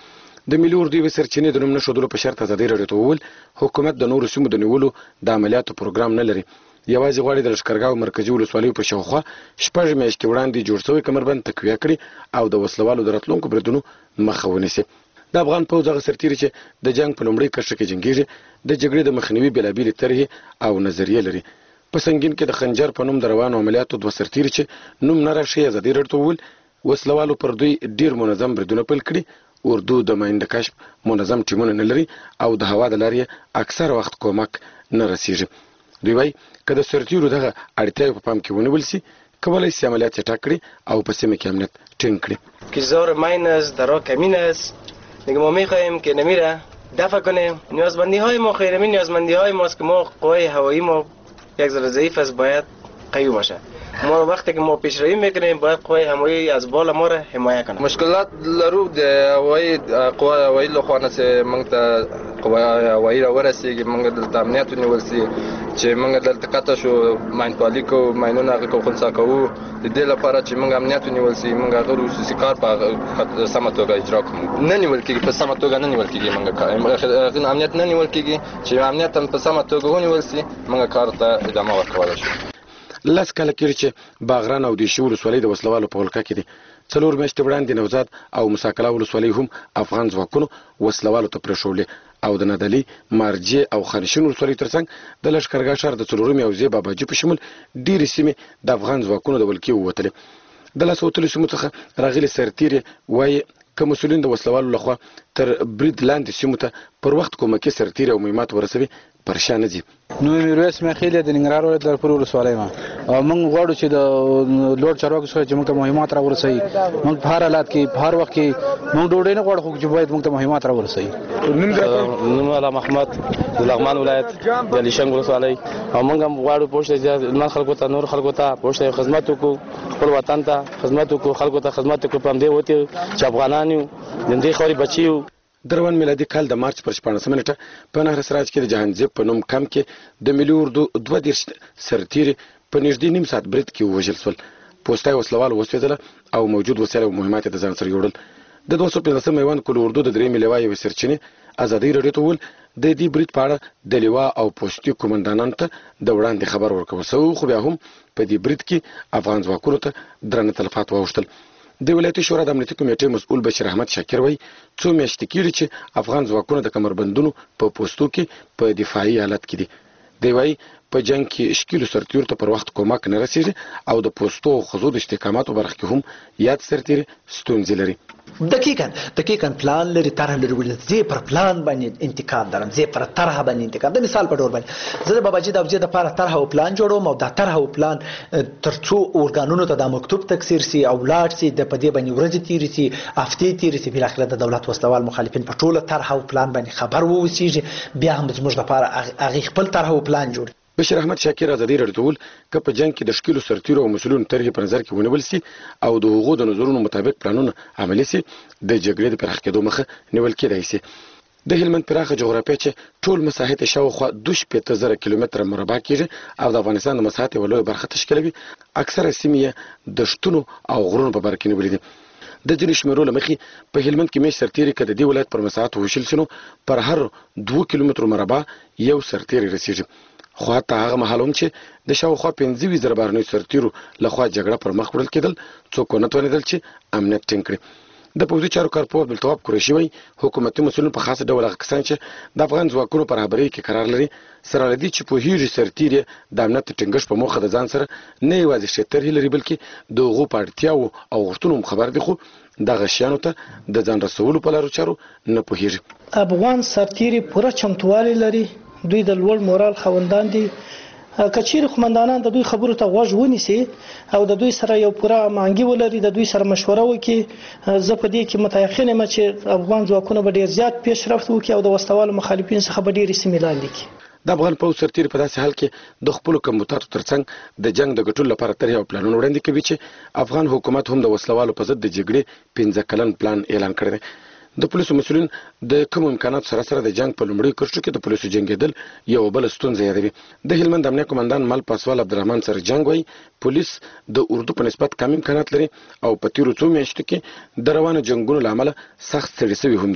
د ملي اردو یوې سرچینې د نوم نه ښودلو په شرط ازادي راډیو ته وویل حکومت د نورو سیمو د نیولو د عملیاتو پروګرام نه لري، یوازې غواړي د لښکرګاه مرکزي ولسوالیو په شاوخوا شپږ میاشتې وړاندې جوړ شوی کمربند تقویه کړي او د وسلوالو د راتلونکو بریدونو مخه ونیسي. د افغان پوځ هغه سرتیري چې د جنګ په لومړۍ کرښه کې جنګیږي د جګړې د مخنیوي بېلابېلې طرحې او نظریې لري. په سنګین کې د خنجر په نوم د روانو عملیاتو دوه سرتیري چې نوم نه راشي ازادي راډیو ته وویل وسلوالو پر دوی ډیر منظم بریدونه پیل کړي. اردو د ماینده کشف منظم ټیمونه نه لري او د هوا د لارې اکثر وخت کومک نه رسیږي. دوی وايي که د سرتیرو دغه اړتیاوې په پام کې ونیول سي کولای شي عملیات چټک کړي او په سیمه کې امنیت ټینګ کړي. کشور ماین است، درا کمین است. دیگه ما میخواهیم که نمیره دفع کنیم. نیازمندی های ما خیلی می نیازمندی های ماست که ما قوای هوایی ما یک ذره ضعیف است، باید قوی باشه. ما وقتی که ما پیشروی میکنیم باید قوای هوایی از بالا ما را حمایت کنه. مشکلات لرو د هوایی قوای هوایی له خوا نه چې موږ ته قوای هوایی را ورسیږي، موږ دلته امنیت ونیول سي چې موږ دلته قطع شو ماین پالي کوو، ماینونه هغه کو خنثی کوو. د دې لپاره چې موږ امنیت ونیول سي موږ هغه خصوصي کار په سمه توګه اجرا کوو. نه نیول کېږي په سمه توګه نه نیول کېږي موږ امنیت نه نیول کېږي چې امنیت هم په سمه توګه ونیول سي موږ کار ته ادامه ورکولی شو. لس کاله کېږي چې باغران او دیشي ولسوالۍ د وسلوالو په ولکه کې دي. څلور میاشتې وړاندې نوزاد او مساکله ولسوالۍ هم افغان ځواکونو وسلوالو ته پرېښولې او د نادعلي، مارجې او خانشین ولسوالیو ترڅنګ د لښکرګاه ښار د څلورمې حوزې باباجي په شمول ډېرې سیمې د افغان ځواکونو د ولکې ووتلې. د لاسه وتلو سیمو څخه راغلي سرتیرې وایي که مسؤلین د وسلوالو لخوا تر برید لاندې سیمو ته پر وخت کومکي سرتیري او مهمات ورسوي پرشان نه دي. نو میرویس میخیل د ننګرهار ولایت لرپور ولسوالۍ ما موږ غواړو چې د لوړ چارواکو څخه چې موږ ته مهمات را ورسوي. موږ په هر حالت کې په هر وخت کې موږ ډوډۍ نه غواړو خو چې باید موږ ته مهمات را ورسوي. نوم علام احمد د لغمان ولایت د علیشنګ ولسوالۍ او موږ هم غواړو پوښتنه من خلکو ته نور خلکو ته پوښتنه خدمت وکړو، خپل وطن ته خدمت وکړو، خلکو ته خدمت وکړو. په همدې وته چې افغانان یو د دې خوري بچیو. د روان میلادي کال د مارچ پر شپاړسمه نیټه په نهر سراج کې د جهانزیب په نوم کمپ کې د ملي اردو دوه دېرش سرتیري په نږدې نیم ساعت برید کې ووژل شول. پوسټه وسلوال وسوځېدله او موجود وسایل او مهمات د ځان سره یوړل. د دوه سوه پنځلسم میوند کل اردو د درېیمې لوا یوې سرچینې ازادۍ راډیو ته وویل د دې برید په اړه د لوا او پوستي قومندانانو ته د وړاندې خبر ورکول شوی، خو بیا هم په دې برید کې افغان ځواکونو ته درانه تلفات واوښتل. د ولایتي شورا د امنیتي کمیټې مسؤل بشیر احمد شاکر وایي څو میاشتې کېږي چې افغان ځواکونه د کمربندونو په پوستو کې په دفاعي حالت کې دي. دی وایي په جنګ کې ښکیلو سرتیرو ته پر وخت کومک نه رسېږي او د پوستو او ښځو د استحکاماتو برخه کې هم یاد سرتیري ستونزې لري. دقیقاً دقیقاً پلان لري، طرح لري، ولې زه پر پلان باندې انتقاد لرم، زه پر طرح باندې انتقاد. د مثال په ډول باندې زه د باباجي د ابجد لپاره طرح او پلان جوړوم او دا طرح او پلان ترڅو اورګانونو ته دا مکتوب تکثیر سي او لاړ سي د پدې باندې ورځې تیرې سي هفتې تیرې سي، بل اخر د دولت وسلوال مخالفین په ټوله طرح او پلان باندې خبر ووسیږي، بیا هم زموږ لپاره هغه خپل طرح او پلان جوړ. بشیر احمد شاکر ازادي راډیو ته وویل که په جنګ کې د ښکیلو سرتیرو او مسؤلینو طرحې په نظر کې ونیول سي او د هغو د نظرونو مطابق پلانونه عملي سي د جګړې د پراخ کېدو مخه نیول کېدای سي. د هلمند پراخه جغرافیه چې ټول مساحت یې شاوخوا دوه شپېته زره کیلومتره مربع کېږي او د افغانستان د مساحت یوه لویه برخه تشکیلوي، اکثره سیمې یې د شتونو او غرونو په بر کې نیولې دي. د ځینو شمېرو له مخې په هلمند کې میشت سرتیري که د دې ولایت پر مساحت وویشل سي نو پر هر دوه کیلومترو مربع یو سرتیری رسیږي. خو حتی هغه مهال هم چې د شاوخوا پنځه ویشت زره بهرنیو سرتیرو لخوا جګړه پر مخ وړل کېدل څوک ونه توانېدل چې امنیت ټینګ کړي. د پوځي چارو کارپوه عبدالتواب قریشي وایي حکومتي مسؤلین په خاصه ډول هغه کسان چې د افغان ځواکونو په رهبرۍ کې قرار لري سره له دې چې پوهېږي سرتیري د امنیت د ټینګښت په موخه د ځان سره نه یوازې ښې طرحې لري بلکې د هغو په اړتیاوو او غوښتنو هم خبر دي، خو دغه شیانو ته د ځان رسولو په لارو چارو نه پوهېږي. افغان سرتیري پوره چمتووالی لري، دوی د لوړ مورال خاوندان دي. کچېرې قومندانان د دوی خبرو ته غوږ ونیسي او د دوی سره یو پوره مانګي ولري، د دوی سره مشوره وکړي، زه په دې کې متیقن یم چې افغان ځواکونه به ډېر زیات پیشرفت وکړي او د وسلوالو مخالفین څخه به ډېرې سیمې لاندې کړي. د افغان پوځ سرتیري په داسې حال کې د خپلو کمبوتاتو ترڅنګ د جنګ د ګټلو لپاره طرحې او پلانونه وړاندې کوي چې افغان حکومت هم د وسلوالو په ضد د جګړې پنځه کلن پلان اعلان کړی دی. د پولیسو مسؤلین د کوم امکاناتو سره سره د جنگ په لومړیو کرښو کې د پولیسو جنګېدل یو بل ستونزه یادوي. د هلمند امنیه قومندان مل پاسوال عبدالرحمن سره جنگ وایي پولیس د اردو په نسبت کم امکانات لري او په تیرو څو میاشتو کې د روانو جنګونو له امله سخت ستړي شوي هم دي.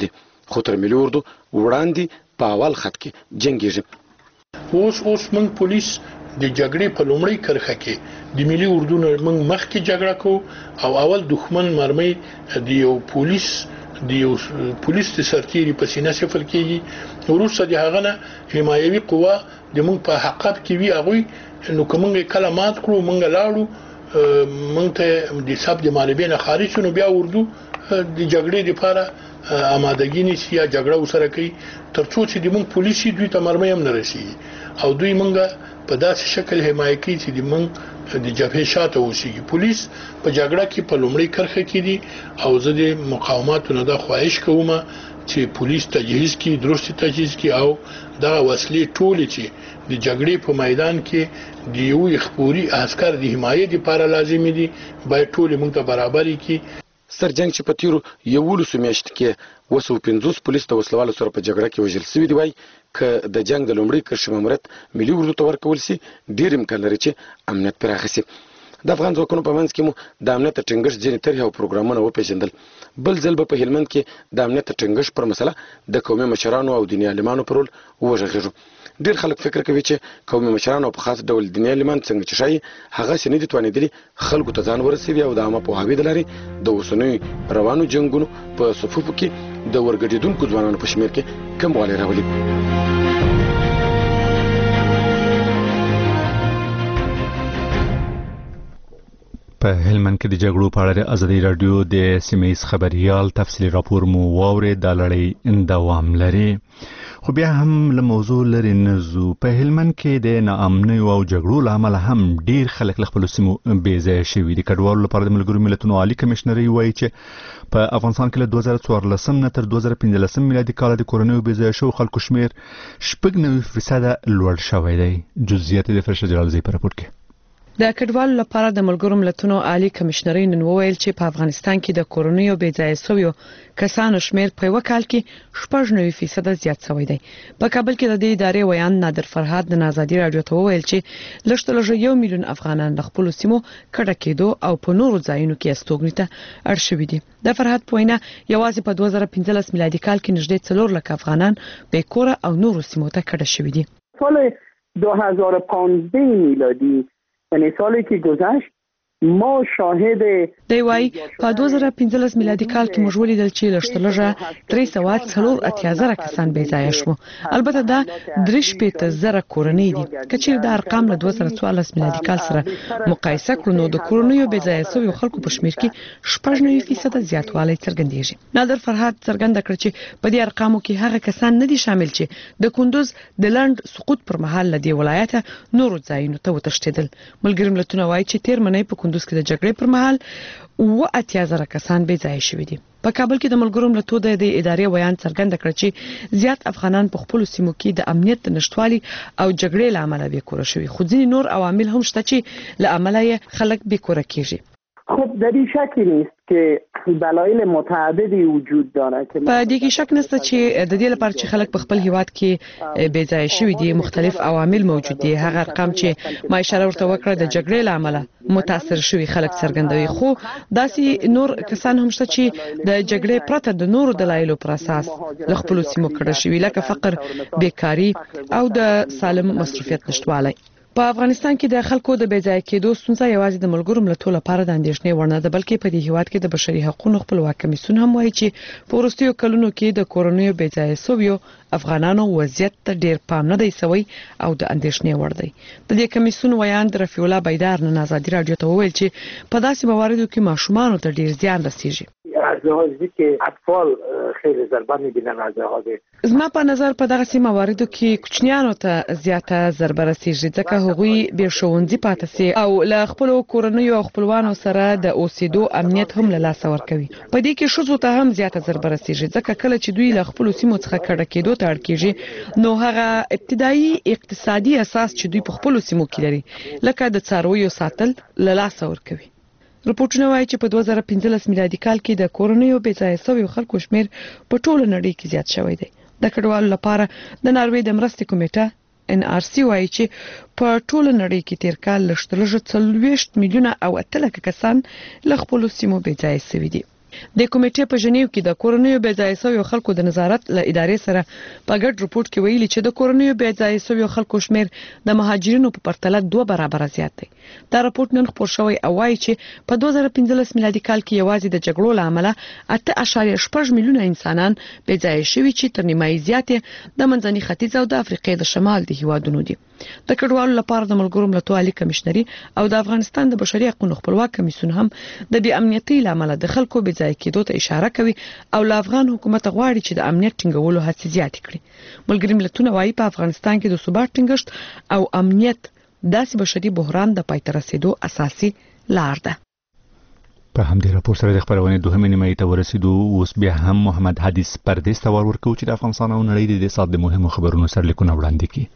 خو تر ملي اردو وړاندې په اول خط کې جنګیږي. اوس اوس موږ پولیس د جګړې په لومړۍ کرخه کې د ملي اردو نه موږ مخکې جګړه کوو او اول دښمن مرمۍ د یو پولیس د یو پولیس د سرتیري په سینه صفر کېږي. وروسته د هغه نه حمایوي قوا د موږ په حقاب کې وي هغوی نو که موږ کله مات کړو موږ لاړو موږ ته د سب د مالبې نه خارج شو نو بیا اردو د جګړې لپاره آمادګي نیسي یا جګړه وسره کوي تر څو چې د موږ پولیسي دوی ته مرمۍ هم نه رسیږي او دوی موږ په داسې شکل حمایه کوي چې د موږ د جبهې شاته اوسېږي. پولیس په جګړه کې په لومړۍ کرخه کې دي او زه د مقاوماتو نه دا خواهش کوم چې پولیس تجهیز کړي درست تجهیز کړي او دغه وسلې ټولې چې د جګړې په میدان کې د یو خپوري عسكر د حمایت لپاره لازمي دي باید ټول موږ ته برابر کړي. سرجنګ چې په تیرو یولسو میاشتو کې اوه سوه پنځوس پولیس د وسلوالو سره په جګړه کې وژل شوي دي. وایي که د جنګ د لومړۍ کرښې ماموریت ملي اردو ته ورکول شي ډېر امکان لري چې امنیت پراخه شي. د افغان ځواکونو په منځ کې مو د امنیت د ټینګښت ځینې طرحې او پروګرامونه وپېژندل. بل ځل به په هلمند کې د امنیت د ټینګښت پر مسله د قومي مشرانو او دیني عالمانو پر رول وغږېږو. ډېر خلک فکر کوي چې قومي مشران او په خاص ډول دیني عالمان څنګه چې ښایي هغسې نه دي توانېدلي خلکو ته ځان ورسوي او د عامه پوهاوي د لارې د اوسنیو روانو جنګونو په صفوفو کې د ورګډېدونکو ځوانانو په شمېر کې کموالی راولي. په هلمند کې د جګړو په اړه د ازادي راډیو د سیمه‌ییز خبريال تفصیلي راپور مو واورېد. دا لړۍ دوام لري خو بیا هم له موضوع لرې نه ځو. په هلمند کې د ناامنیو او جګړو له امله هم ډېر خلک له خپلو سیمو بېځایه شوي دي. کډوالو لپاره د ملګرو ملتونو عالي کمیشنري وایي چې په افغانستان کې له دوه زره څوارلسم نه تر دوه زره پنځلسم میلادي کال د کورنیو بېځایه شوو خلکو شمېر شپږ نوي فیصده لوړ شوی دی. جزئیات د فرشته جلالزی په راپور کې. د کډوالو لپاره د ملګرو ملتونو عالی کمشنري نن وویل چې په افغانستان کې د کورونیو بېځایه شویو کسانو شمېر په یو کال کې شپږ نوي فیصد زیات شوی دی. په کابل کې د دې ادارې ویان نادر فرهاد د آزادي راډیو ته وویل چې لږ تر یو میلیون افغانان د خپل سیمو کډه کېدو او په نورو ځایونو کې استوګنې ته اړ شوي دي. د فرهاد په وینا یوازې په دوه زره پنځلس میلادي کال کې نږدې څلور لک افغانان بې کوره او نورو سیمو ته کډه شوي دي. سال دو هزار و پانزده میلادی یعنی سالی که گذشت ما شاهد دی وای په دوه زره پنځلس میلادي کال کې موږ ولیدل چې لږترلږه درې سوه څلور اتیا زره کسان بې ځایه شو. البته دا درې شپېته زره کورنۍ دي. که چیرې دا ارقام له دوه زره څوارلس میلادي کال سره مقایسه کړو نو د کورنیو بې ځایه شویو خلکو په شمېر کې شپږ نوي فیصده زیاتوالی څرګندېږي. نادر فرهاد څرګنده کړه چې په دې ارقامو کې هغه کسان نه دي شامل چې د کندوز د لنډ سقوط پر مهال له دې ولایته نورو ځایونو ته وتښتېدل. ملګري ملتونه وایي چې تیر منۍ په کندوز کې د جګړې پر مهال اوه اتیا زره کسان بې ځایه شوي دي. په کابل کې د ملګرو ملتونو د ادارې ویان څرګنده کړ چې زیات افغانان په خپل سیمو کې د امنیت د نشټوالي او جګړې له امله بې کوره شوي. خو ځینې نور عوامل هم شته چې له امله یې خلک بې کوره کېږي. خب در این شکی نیست که دلایل متعددی وجود داره که په دې کې شک نشته چې د دې لپاره چې خلک په خپل هیواد کې بې ځایه شوي دي مختلف عوامل موجود دي. هغه ارقام چې ما اشاره ورته وکړه د جګړې له امله متاثر شوي خلک څرګندوي. خو داسې نور کسان هم شته چې د جګړې پرته د نورو دلایلو پر اساس له خپل سیمو کډه شوي لکه فقر، بیکاری او د سالم مصروفیت نشټوالی. په افغانستان کې د خلکو د بېځایه کېدو ستونزه یوازې د ملګرو ملتونو لپاره د اندېښنې وړ نه ده بلکې په دې هیواد کې د بشري حقوقو خپلواک کمیسیون هم وایي چې په وروستیو کلونو کې د کورنیو بېځایه شویو افغانانو وضعیت ته ډېر پام نه دی شوی او د اندېښنې وړ دی. د دې کمیسیون ویان د رفیع الله بیدار نن آزادي راډیو ته وویل چې په داسې مواردو کې ماشومانو ته ډېر زیان رسیږي. از لحاظ که اطفال خیلی ضربه میبینن از لحاظ زما په نظر په دغه سیمه مواردو کې کوچنیانو ته زیاته ضربه رسیږي ځکه هغوی بې ښوونځي پاتې سي او له خپلو کورنیو او خپلوانو سره د اوسېدو امنیت هم له لاسه ورکوي. په دې کې ښځو ته هم زیاته ضربه رسیږي ځکه کله چې دوی له خپلو سیمو څخه کډه کېدو ته اړ کېږي نو هغه ابتدایي اقتصادي اساس چې دوی په خپلو سیمو کې لري لکه د څارویو ساتل له لاسه ورکوي. رپورټونه وایي چې په دوه زره پنځلس میلادي کال کې د کورنیو بېځایه شویو خلکو شمېر په ټوله نړۍ کې زیات شوی دی. د کډوالو لپاره د ناروې د مرستې کمیټه ان آر سی وایي چې په ټوله نړۍ کې تیر کال لږترلږه څلوېښت میلیونه او اته لکه کسان له خپلو سیمو بېځایه شوي دي. د کمیټې په ژنیو کې د کورنیو بې ځای شویو خلکو د نظارت له ادارې سره په ګډ رپورت کې ویلي چې د کورنیو بې ځای شویو خلکو شمیر د مهاجرینو په پرتله دوه برابر زیات دی. دا رپورت نن خپور شوی او وايي چې په دوه زره پنځلس میلادي کال کې یوازې د جګړو له امله اته اعشاریه شپږ میلیونه انسانان بې ځای شوي چې تر نیمایي زیات د منځني ختیځ او د افریقې د شمال د هیوادونو دي. د کډوالو لپاره د ملګرو ملتونو عالی کمشنري او د افغانستان د بشري حقوقو خپلواک کمیسیون هم د بې امنیتۍ لامل د خلکو بې ځای کېدو ته اشاره کوي او له افغان حکومت غواړي چې د امنیت ټینګولو هڅې زیاتې کړي. ملګري ملتونه وايي په افغانستان کې د ثبات ټینګښت او امنیت داسې بشري بحران د پای ته رسیدو اساسي لار ده. په همدې راپور سره د خبرونې دوهمې نیمایي ته ورسېدو. اوس بیا هم محمد حدیث پردیس ته ورکو چې د افغانستان او نړۍ د سات د مهمو خبرونو سرلیکونه وړاندې کړي.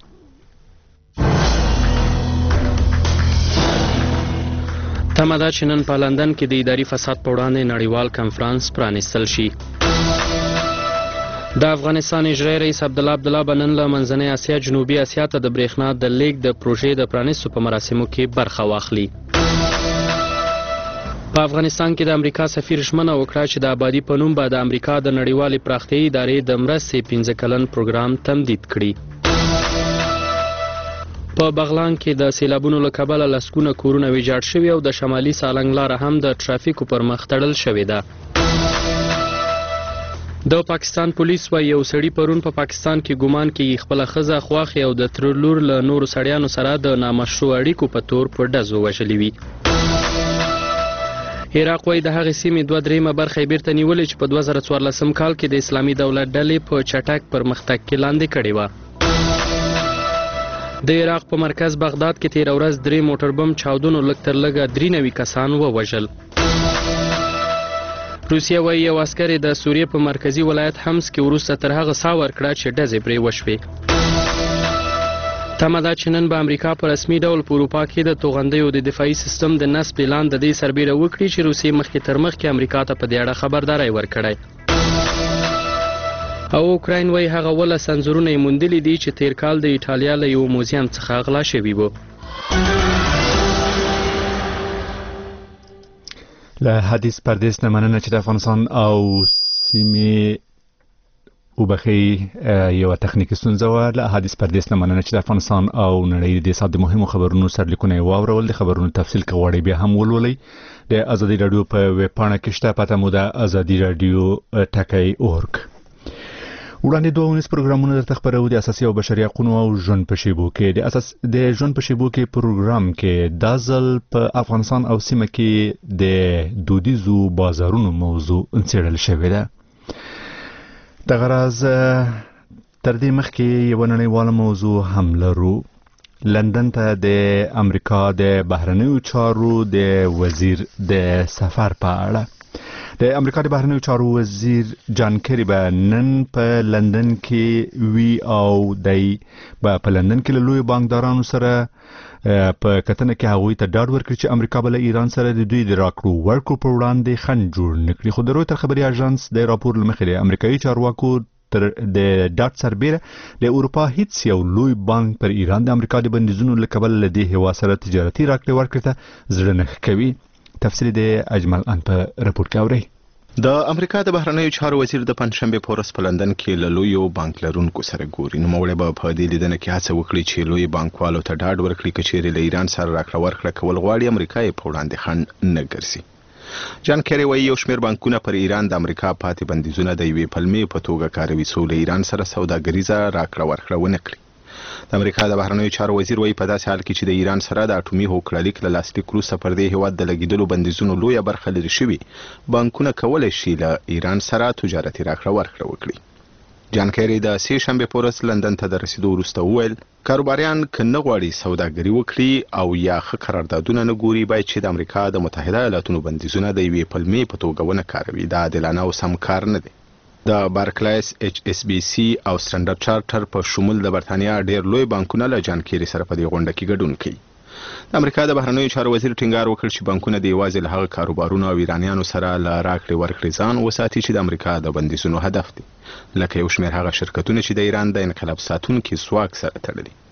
تمه ده چې نن په لندن کې د اداري فساد په وړاندې نړیوال کنفرانس پرانیستل شي. د افغانستان اجرایي رئیس عبدالله عبدالله به نن له منځنۍ اسیا جنوبي اسیا ته د برېښنا د لیږد د پروژې د پرانیستو په مراسمو کې برخه واخلي. په افغانستان کې د امریکا سفیر ژمنه وکړه چې د آبادي په نوم به د امریکا د نړیوالې پراختیایي ادارې د مرستې پنځه کلن پروګرام تمدید کړي. په بغلان کې د سیلابونو له کبله لسګونه کورونه ویجاړ شوي او د شمالي سالنګ لاره هم د ټرافیکو پر مخ تړل شوې ده. د پاکستان پولیس وايي یو سړي پرون په پا پاکستان کې ګومان کوي خپله ښځه خواښې او د تره لور له نورو سړیانو سره د نامشروع اړیکو په تور په ډزو وژلې وي. عراق وايي د هغې سیمې دوه درېیمه برخه یې بیرته نیولې چې په دوه زره څوارلسم کال کې د اسلامي دولت ډلې په چټک پرمختګ کې لاندې کړې وه. د عراق په مرکز بغداد کې تیره ورځ درې موټر بم چاودنو لږ تر لږه درې نوي کسان ووژل. روسیه وايي یو عسکر د سوریې په مرکزي ولایت حمص کې وروسته تر هغه ساه ورکړه چې ډزې پرې وشوې. تمه ده چې نن به امریکا په رسمي ډول په اروپا کې د توغندیو د دفاعي سیستم د نصب اعلان د دې سربیره وکړي چې روسیې مخکې تر مخکې امریکا ته په دې اړه خبرداری ورکړی. او اوکراین وايي هغه اوله سنځورونه یې موندلي دي چې تیر کال د ایټالیا له یو موزیم څخه غلا شوي وو. له حدیث پردیس نه مننه چې د افغانستان او سیمې وبخي یو تخنیکی ستونزه وه. له حدیث پردیس نه مننه چې د افغانستان او نړۍ د سات د مهمو خبرونو سرلیکونه یې واورول. د خبرونو تفصیل که غواړئ بیا هم ولولئ. د ازادي راډیو په ویب پاڼه کې شته، پته مو ده ازادي راډیو ټکی اورګ. وړاندې دوه ونیز پروګرامونه درته خپرو د اساسي او بشري حقوقو او ژوند په شیبو کې. د اساس د ژوند په شیبو کې پروګرام کې دا ځل په افغانستان او سیمه کې د دودیزو بازارونو موضوع څېړل شوې ده. دغه راز تر دې مخکې یوه نړیواله موضوع هم لرو. لندن ته د امریکا د بهرنیو چارو د وزیر د سفر په اړه. د امریکا د بهرنیو چارو وزیر جان کری به نن په لندن کې وی او دای به په لندن کې له لوی بانکدارانو سره په کتنه کې هغوی ته ډاډ ورکړي چې امریکا به له ایران سره د دوی د راکړو ورکړو پر وړاندې خنډ جوړ نه کړي. خو د رویټر خبري اژانس د راپور له مخې د امریکایي چارواکو تر د ډاټ سربیره د اروپا هیڅ یو لوی بانک پر ایران د امریکا د بندیزونو له کبله له دې هیواد سره تجارتي راکړې ورکړې ته زړه نه کوي. تفصیل د اجمل ان په راپور کې اورئ. د امریکا د بهرنیو چارو وزیر د پنځشنبه په ورځ په لندن کې له لویو بانک لرونکو سره ګوري. نوموړی به په دې لیدنه کې هڅه وکړي چې لوی بانکوالو ته ډاډ ورکړي که چیرې له ایران سره راکړه ورکړه کول غواړي امریکا یې په وړاندې خنډ نه ګرځي. جان کری وایي یو شمېر بانکونه پر ایران د امریکا پاتې بندیزونه د یوې پلمې په توګه کاروي څو له ایران سره سوداګریزه راکړه ورکړه ونه کړي. د امریکا د بهرنیو چارو وزیر وایي په داسې حال کې چې د ایران سره د اټومي هوکړلیک له لاسلیک وروسته پر دې هیواد د لګېدلو بندیزونو لویه برخه لرې شوي، بانکونه کولی شي له ایران سره تجارتي راکړه ورکړه وکړي. جان کیری د سې شنبې په ورځ لندن ته د رسیدو وروسته وویل کاروباریان که نه غواړي سوداګري وکړي او یا ښه قراردادونه نه ګوري باید چې د امریکا د متحده ایالاتونو بندیزونه د یوې پلمې په توګه ونه کاروي. دا عادلانه او سم کار نه دی. د بارکلیس ایچ اس بی سی او سټنډرډ چارټر په شمول د برتانیا ډیر لوی بانکونه له جان کیری سره په دې غونډه کې ګډون کوي. د امریکا د بهرنیو چارو وزیر ټینګار وکړ چې بانکونه د یوازې له هغه کاروبارونو او ایرانیانو سره له راکړې ورکړې ځان وساتي چې د امریکا د بندیزونو هدف دي، لکه یو شمېر هغه شرکتونه چې د ایران د انقلاب ساتونکي ځواک سره تړلي.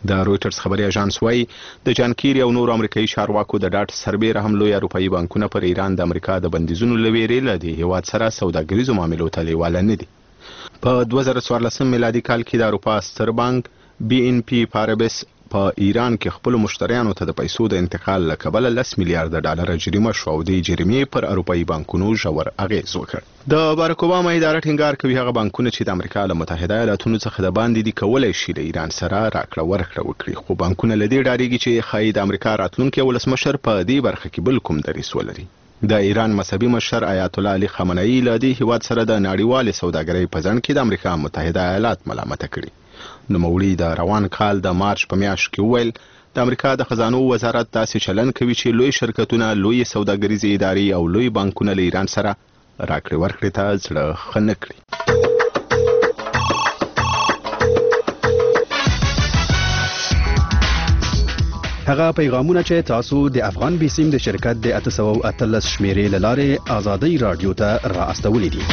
د رويټرز خبري اژانس وايي د جان کیری او نور امریکایي چارواکو د ډاټ سربیر هم لوی اروپאי بانکونه پر ایران د امریکا د بندیزونو لویرې لدی هیواد سره سوداګریزو معاملو ته لیواله نه دي. په دوه زره څوارلسم میلادي کال کې د اروپا ستر بانک بي ان پي پاربس په ایران کې خپل مشتریانو ته د پیسو د انتقال له کبله لس میلیارډ ډالر جریمه شو او د جریمې پر اروپאי بانکونو ژور اغیز وکړ. د باراک اوباما اداره ټینګار کوي هغه بانکونه چې د امریکا له متحده ایالاتونو څخه د باندې دي کولای شي د ایران سره راکړه ورکړه وکړي، خو بانکونه له دې ډاریږي چې ښایي د امریکا راتلونکي ولسمشر په دې برخه کې بل کوم دریځ ولري. د ایران مذهبي مشر آیت الله علي خامنه‌ای له دې هیواد سره د نړیوالې سوداګرۍ په ځنډ کې د امریکا متحده ایالات ملامت کړي. نوموړي د روان کال د مارچ په میاشت کې وویل د امریکا د خزانو وزارت داسې چلن کوي چې لوی شرکتونه، لوی سوداګریزې ادارې او لوی بانکونه له ایران سره راکړې ورکړې ته زړه ښه نه کړي. هغه پیغامونه چې تاسو د افغان بیسیم د شرکت د اته سوه او اتلس شمیرې له لارې آزادۍ رادیو ته را استولي دي.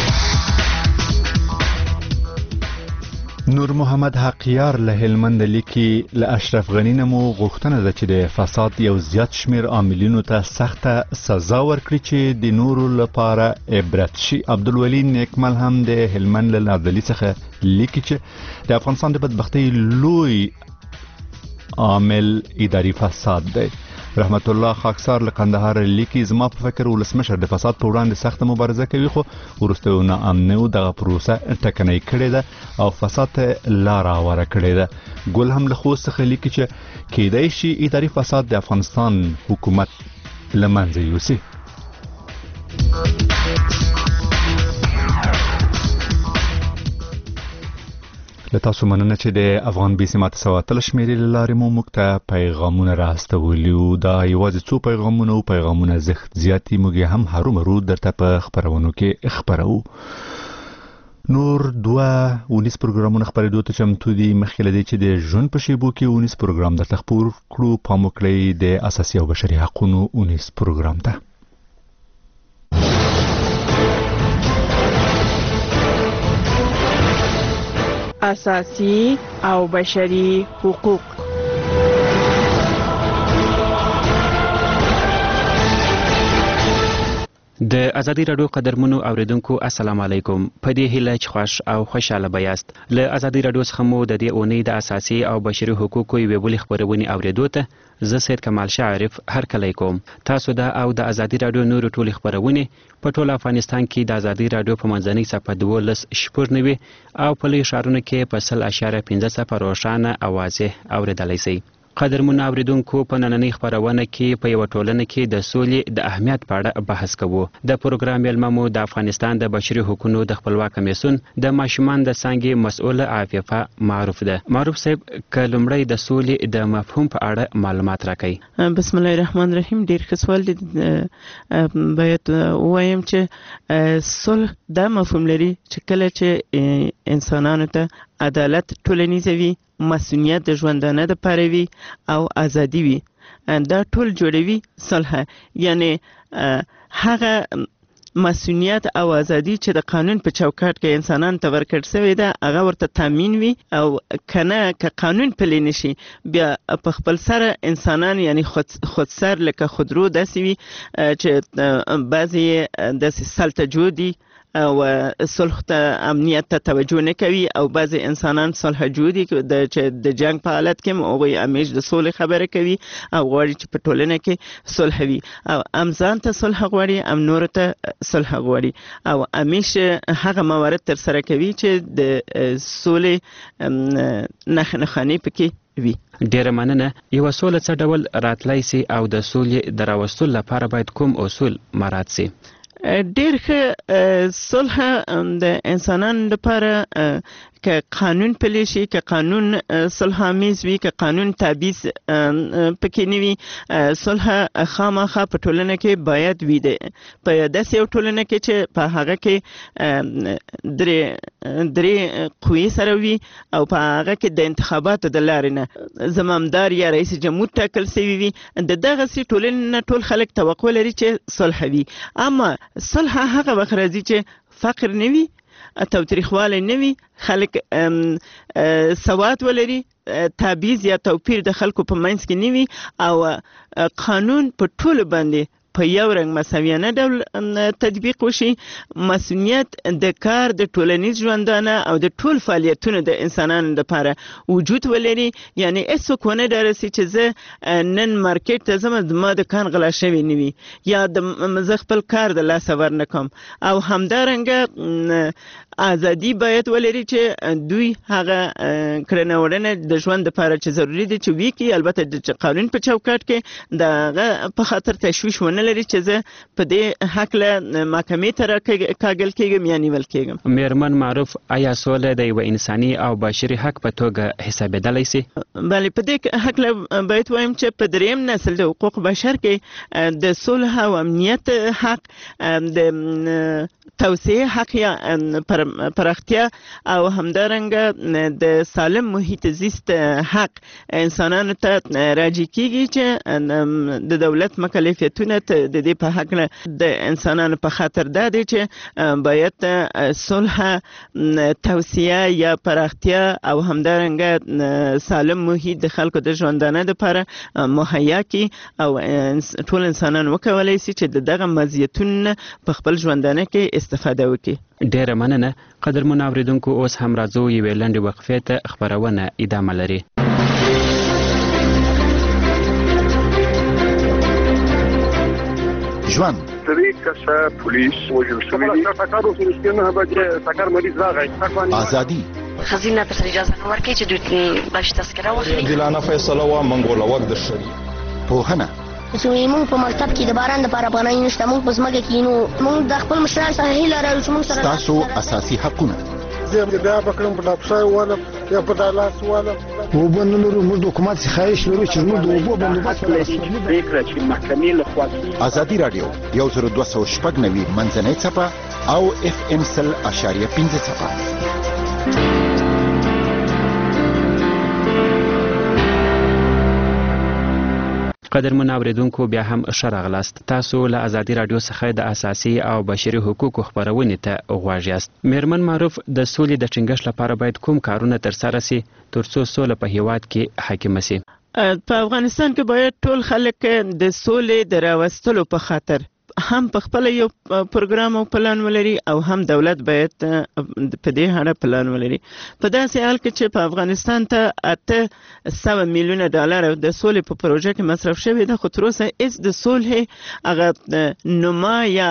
نور محمد حقیار له هلمند لیکي له اشرف غنی نه مو غوښتنه ده چې د فساد یو زیات شمیر عاملینو ته سخته سزا ورکړي چې د نورو لپاره عبرت شي. عبدالولي نیکمل هم د هلمند له نادلي څخه لیکي چې د افغانستان د بدبختۍ لوی عامل اداري فساد دی. رحمت الله خاکسار له کندهار لیکي زما په فکر ولسمشر د فساد په وړاندې سخته مبارزه کوي، خو وروسته ناامنۍ دغه پروسه ټکنۍ کړې ده او فساد ته لار هواره کړې ده. ګل هم له خوست څخه لیکي چې کېدای شي اداري فساد د افغانستان حکومت له منځه یوسي. له تاسو مننه چې د افغان بیسیم اته سوه اتلس شمیرې له لارې مو موږ ته پیغامونه راستولي وو. دا یوازې څو پیغامونه او پیغامونه زښت زیاتي موږ هم هرومرو درته په خپرونو کې خپرو. نور دوه ونیس پروګرامونه خپرېدو ته چمتو دي. مخکې له دې چې د ژوند په شیبو کې ونیس پروګرام درته خپور کړو، پام وکړئ د اساسي او بشري حقونو ونیس پروګرام ته. اساسی او بشري حقوق. د ازادي رادیو قدرمنو اوریدونکو السلام علیکم. په دې هیله چې خوش او خوشاله بیاست. له ازادي رادیو څخه مو د دې اونۍ د اساسي او بشري حقوقو یوې بلې خپرونې اوریدو ته زه سید کمال شاه عارف هرکلی کوم. تاسو دا او د ازادي رادیو نورو ټولې خپرونې په ټول افغانستان کې د ازادي رادیو په منځنۍ صفحه دولس شپږ نوي او په لوی ښارونو کې په سل اشاریه پنځه صفر روښانه او واضح اوریدلی شئ. قدرمنو اوریدونکو په نننۍ خپرونه کې په یوه ټولنه کې د سولې د اهمیت په اړه بحث کوو. د پروګرام میلمه مو د افغانستان د بشري حقوقو د خپلواک کمیسیون د ماشومان د څانګې مسؤله عفیفه معروف ده. معروف صاحب که لومړی د سولې د مفهوم په اړه معلومات راکړئ. بسم الله الرحمن الرحیم. ډیر ښه سوال دی. باید ووایم چې صلح دا مفهوم لري چې کله چې انسانانو ته عدالت ټولنیزه وي، مسؤلیت د ژوندانه د پاره وي او ازادي وي، دا ټول جوړوي صلح. یعنی هغه مسؤلیت او ازادي چې د قانون په چوکاټ کې انسانانو ته ورکړل شوی ده هغه ورته تامین وي، او کنه که قانون پلی نشي بیا په خپل سره انسانان یعنی خود خودسر لکه خودرو داسې وي چې بعضی داسې سلطجو دي او صلح ته امنیت ته توجه نه کوي، او بعضی انسانان صلح جوړي چې د جنگ په حالت کې هغوی همیش د سولې خبره کوي او غواړي چې په ټولنه کې صلح وي، او ام ځان ته صلح غواړي ام نور ته صلح غواړي، او همیش هغه موارد تر سره کوي چې د سولې نښه نښانې پکې وي. ډیره مننه. یوه سوله څه ډول راتلی سي او د سولې د راوستلو لپاره باید کوم اصول مراعات سي؟ ډیر ښه صلح د انسانانو لپاره که قانون پلی شي، که قانون صلح آمیز وي، که قانون تابعیض پکې نه وي، صلح خامخا په ټولنه کې باید وي. په داسې یو ټولنه کې چې په هغه کې درې درې قوې سره وي او په هغه کې د انتخاباتو د لارې نه زمامدار یا رئیس جمهور ټاکل شوی وي، د دغسې ټولنې نه ټول خلک توقع لري چې صلح وي. اما صلح هغه وخت راځي چې فقر نه وي، تاوتریخوالی نه وي، خلک سواد ولري، تبعیض یا توپیر د خلکو په منځ کې نه وي او قانون په ټولو باندې په یو رنګ مساویانه ډول تطبیق وشي. مسؤلیت د کار د ټولنیز ژوندانه او د ټول فعالیتونو د انسانانو لپاره وجود ولري. یعنی هیڅوک ونه ډارسي چې زه نن مارکیټ ته ځم زما د کان غلا شوی نه وي یا د زه خپل کار د لاسه ور نه کوم. او همدارنګه ازادي باید ولري چې دوی هغه کړنه وړنه د ژوند لپاره چې ضروری دي چې وی کی، البته د قانون په چوکاټ کې دغه په خاطر تشویش ونه لري چې زه په دې حق له محکمې ته راکاږل کېږم یا نیول کېږم. میرمن معروف، آیا سوله د یو انساني او بشري حق په توګه حسابېدلی سي؟ بله، په دې حق له باید وایم چې په دریم نسل د حقوق بشر کې د صلح او امنیت حق، د توسعه حق یا پراختیا او همدارنګه د سالم محیط زیست حق انسانانو ته راجع کیږي چې د دولت مکلفیتونه د دې په حق نه د انسانانو په خاطر دا دی چې باید صلح، توسعه یا پراختیا او همدارنګه سالم محیط د خلکو د ژوندانه لپاره مهیا کی او ټول انسانان وکولای شي چې دغه مزیتونه په خپل ژوندانه کې استفاده وکړي. ډیره مننه. قدرمن اوریدونکو، اوس هم راځو یوې لنډې وقفې ته، خبرونه ادامه لري. ژوند درې کسه پولیس وژل شوي دي. ټکر وشو نه بچ ټکر مریض راغی. ازادي خزینه پر اجازه نه ورکړي چې دوی باش تذکره واخلي. عادلانه فیصله وا منګول وخت د شری پوهنه زموږ په مکتب کې د باران لپاره افغانۍ نشته. موږ په ځمکه کې نو موږ د خپل مشران سره هیله لرو چې موږ سره تاسو اساسي حقونه زه بیا پکړم په ډاکټر والا یا په دالاس والا وبنه لرو. موږ د حکومت څخه خواهش لرو چې موږ د اوبو بندوبست لري. فکر چې محکمې له خوا ازادي رادیو یو زر دوه سوه شپږ نوي منځنۍ څپه او اف ام سل اشاریه پنځه څپه. قدرمن اوریدونکو، بیا هم ښه راغلاست. تاسو له ازادي رادیو څخه د اساسي او بشري حقوقو خبرونې ته غواړئ یاست. میرمن معروف، د سولې د ټینګښت لپاره باید کوم کارونه ترسره سي ترڅو سوله په هیواد کې حاکمه سي؟ په افغانستان کې باید ټول خلک د سولې د راوستلو په خاطر هم په خپل یو پروګرام او پلان ولري او هم دولت باید په دې اړه پلان ولري. په داسې حال کې چې په افغانستان ته اته سوه میلیونه ډالر د سولې په پروژه کې مصرف شوی ده، خو تر اوسه هېڅ د صلح هغه نما یا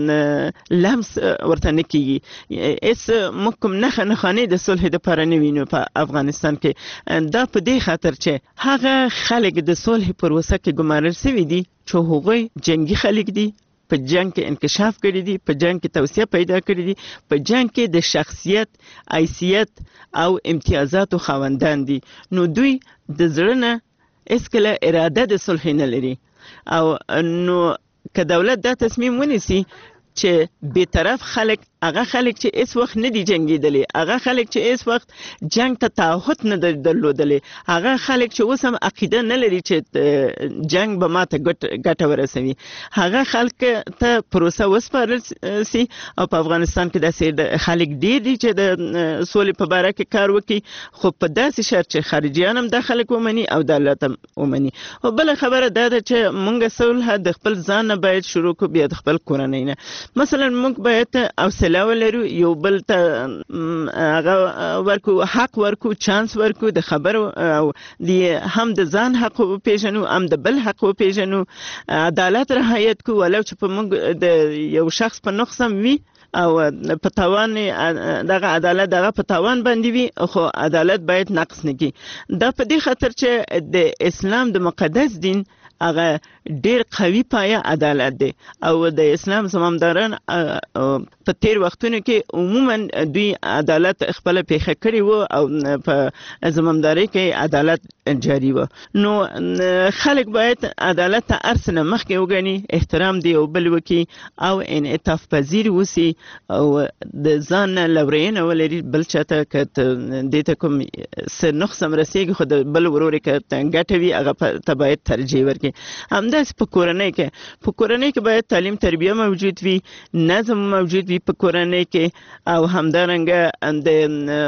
لمس ورته نه کېږي. هېڅ موږ کوم نښه نښانې د صلح دپاره نه وینو په افغانستان کې. دا په دې خاطر چې هغه خلک د صلح پروسه کې ګمارل شوي دي چې هغوی جنګي خلک دي، په جنگ کې انکشاف کړی دي، په جنگ کې توسعه پیدا کړی دي، په جنگ کې د شخصیت، حیثیت او امتیازاتو خاوندان دي. نو دوی د زړه نه هېڅکله اراده د صلح نه لري. او نو که دولت دا تصمیم ونیسي چې بیطرف خلک، هغه خلک چې هیڅ وخت نه دي جنګېدلي، هغه خلک چې هیڅ وخت جنگ ته تعهد نه درلودلی، هغه خلک چې اوس هم عقیده نه لري چې جنگ به ماته ګټه ورسوي، هغه خلک ته پروسه وسپارل سي. او په افغانستان کې داسې خلک ډېر دي چې د سولې په باره کې کار وکړي، خو په داسې شرط چې خارجیان هم دا خلک ومني او دولت هم ومني. او بله خبره دا ده چې موږ صلح د خپل ځان نه باید شروع کړو، بیا د خپل کورنۍ نه. مثلا موږ باید حوصله ولرو، یو بل ته هغه ورکو، حق ورکو، چانس ورکو د خبرو، او هم د ځان حق وپېژنو هم د بل حق وپېژنو، عدالت رعایت کو، ولو چې په موږ د یو شخص په نقص هم وي او په تاوان دغه عدالت دغه په تاوان باندې وي، خو عدالت باید نقص نه کړي. دا په دې خاطر چې د اسلام د مقدس دین هغه ډیر قوي پایه عدالت دی، او د اسلام زمامداران په تیر وختونو کې عموما دوی عدالت خپل پیښه کړی وو او په زمامداري کې عدالت جاری وو. نو خلک باید عدالت ته هر څه نه مخکې وګڼي، احترام دی او بل وکړي او انعطاف پذیر اوسي او د ځان نه لورینه ولري. بل چاته که دې ته کوم څه نقص هم رسېږي، خو د بل ورور یې که ګټه وي هغه ته باید ترجیح ورکړي. همداسې په کورنۍ کې په کورنۍ کې باید تعلیم تربیه موجود وي، نظم موجود وي په کورنۍ کې، او همدارنګه د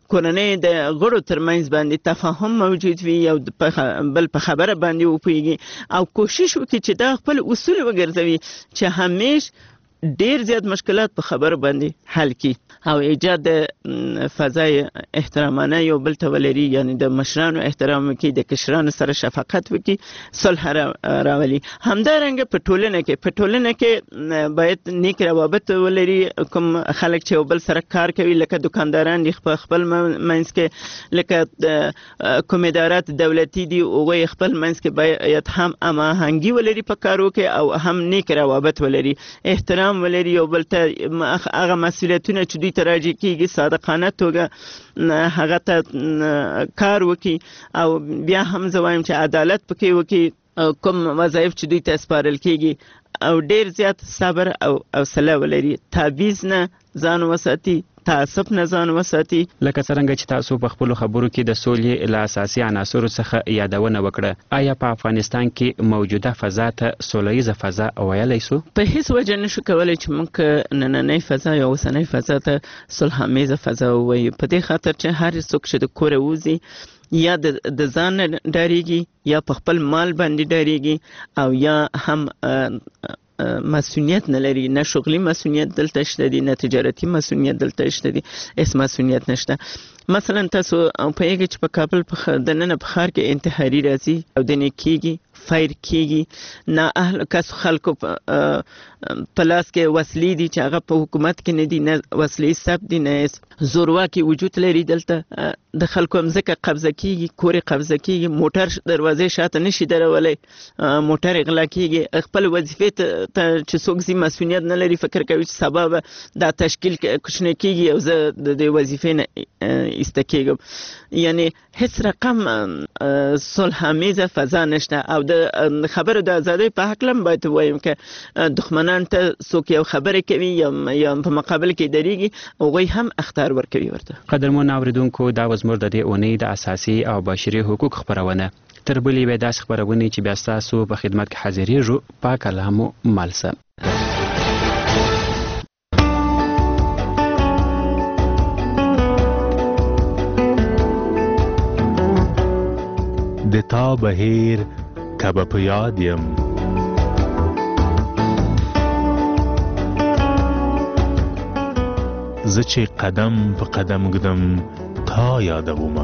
کورنۍ د غړو ترمنځ باندې تفاهم موجود وي او بل په خبره باندې وپوهیږي او کوشش وکړي چې دا خپل اصول وګرځوي چې همیش ډیر زیات مشکلات په خبره باندې حل کی او ایجاد فضای احترامانه یو بل ته ولري، یعنی د مشرانو احترام وکړي، د کشرانو سره شفقت وکړي، صلح راولي. همدارنګه په ټولنه کې په ټولنه کې باید نیک روابط ولري. کوم خلک چې یو بل سره کار کوي لکه دکانداران دي خپل منځ کې، لکه کوم ادارات دولتي دي هغوی خپل منځ کې باید هم هماهنګي ولري په کارو کې او هم نیک روابط ولري، احترام ولري یو بل ته هغه مسؤلیتونه چې دوی ته راجع کیږي صادقانه توګه هغه ته کار وکړي او بیا هم زه وایم چې عدالت پکې وکړي، کوم وظایف چې دوی ته سپارل کیږي او ډیر زیات صبر او حوصله ولري، تعویض نه ځان وساتي، تعصب نه ځان وساتي. لکه څرنګه چې تاسو په خپلو خبرو کې د سولې له اساسي عناصرو څخه یادونه وکړه، آیا په افغانستان کې موجوده فضا ته سوله فضا ویلی سو؟ په هیڅ وجه نشو کولی چې موږ نننۍ فضا یا اوسنۍ فضا ته صلح آمیزه فضا ووایو، په دې خاطر چې هر څوک چې د کوره وځي یا د ځان ډاریږي یا په خپل مال باندې ډاریږي او یا هم مسئولیت نه لري، نه شغلي مسئولیت دلته شته دي، نه تجارتي مسئولیت دلته شته دي، هیڅ مسئولیت نشته. مثلا تاسو پوهیږئ چې په کابل په دننه په ښار کې انتحاري راځي او دنې کیږي، فایر کیږي، نه اهل کس خلکو په لاس کې وسلې دي چې هغه په حکومت کې نه دي، نه وسلې ثبت دي، نه زورواکي وجود لري، دلته د خلکو مځکه قبضه کیږي، کورې قبضه کیږي، موټر دروازې شاته نشي درولی، موټر غلا کیږي، خپل وظیفې ته چې څوک ځي مسؤلیت نه لري، فکر کوي چې سبا به دا تشکیل کوچنی کیږي او زه د دې وظیفې نه ایسته کیږم. یعنی هیڅ رقم صلح آمیزه فضا نشته او د خبرو د ازادۍ په هکله باید ووایم که دښمنان ته څوک یو خبرې کوي یا په مقابل کې درېږي هغوی هم اخطار ورکوي ورته. قدرمنو اورېدونکو، دا و زموږ د دې اونۍ د اساسي او بشري حقوق خپرونه. تر بلې یوې داسې خپرونې چې بیا ستاسو په خدمت کې حاضرېږو، پاک الله مو مل شه. د تا بهیر که به په یاد یم، زه چې قدم په قدم ږدم تا یادومه.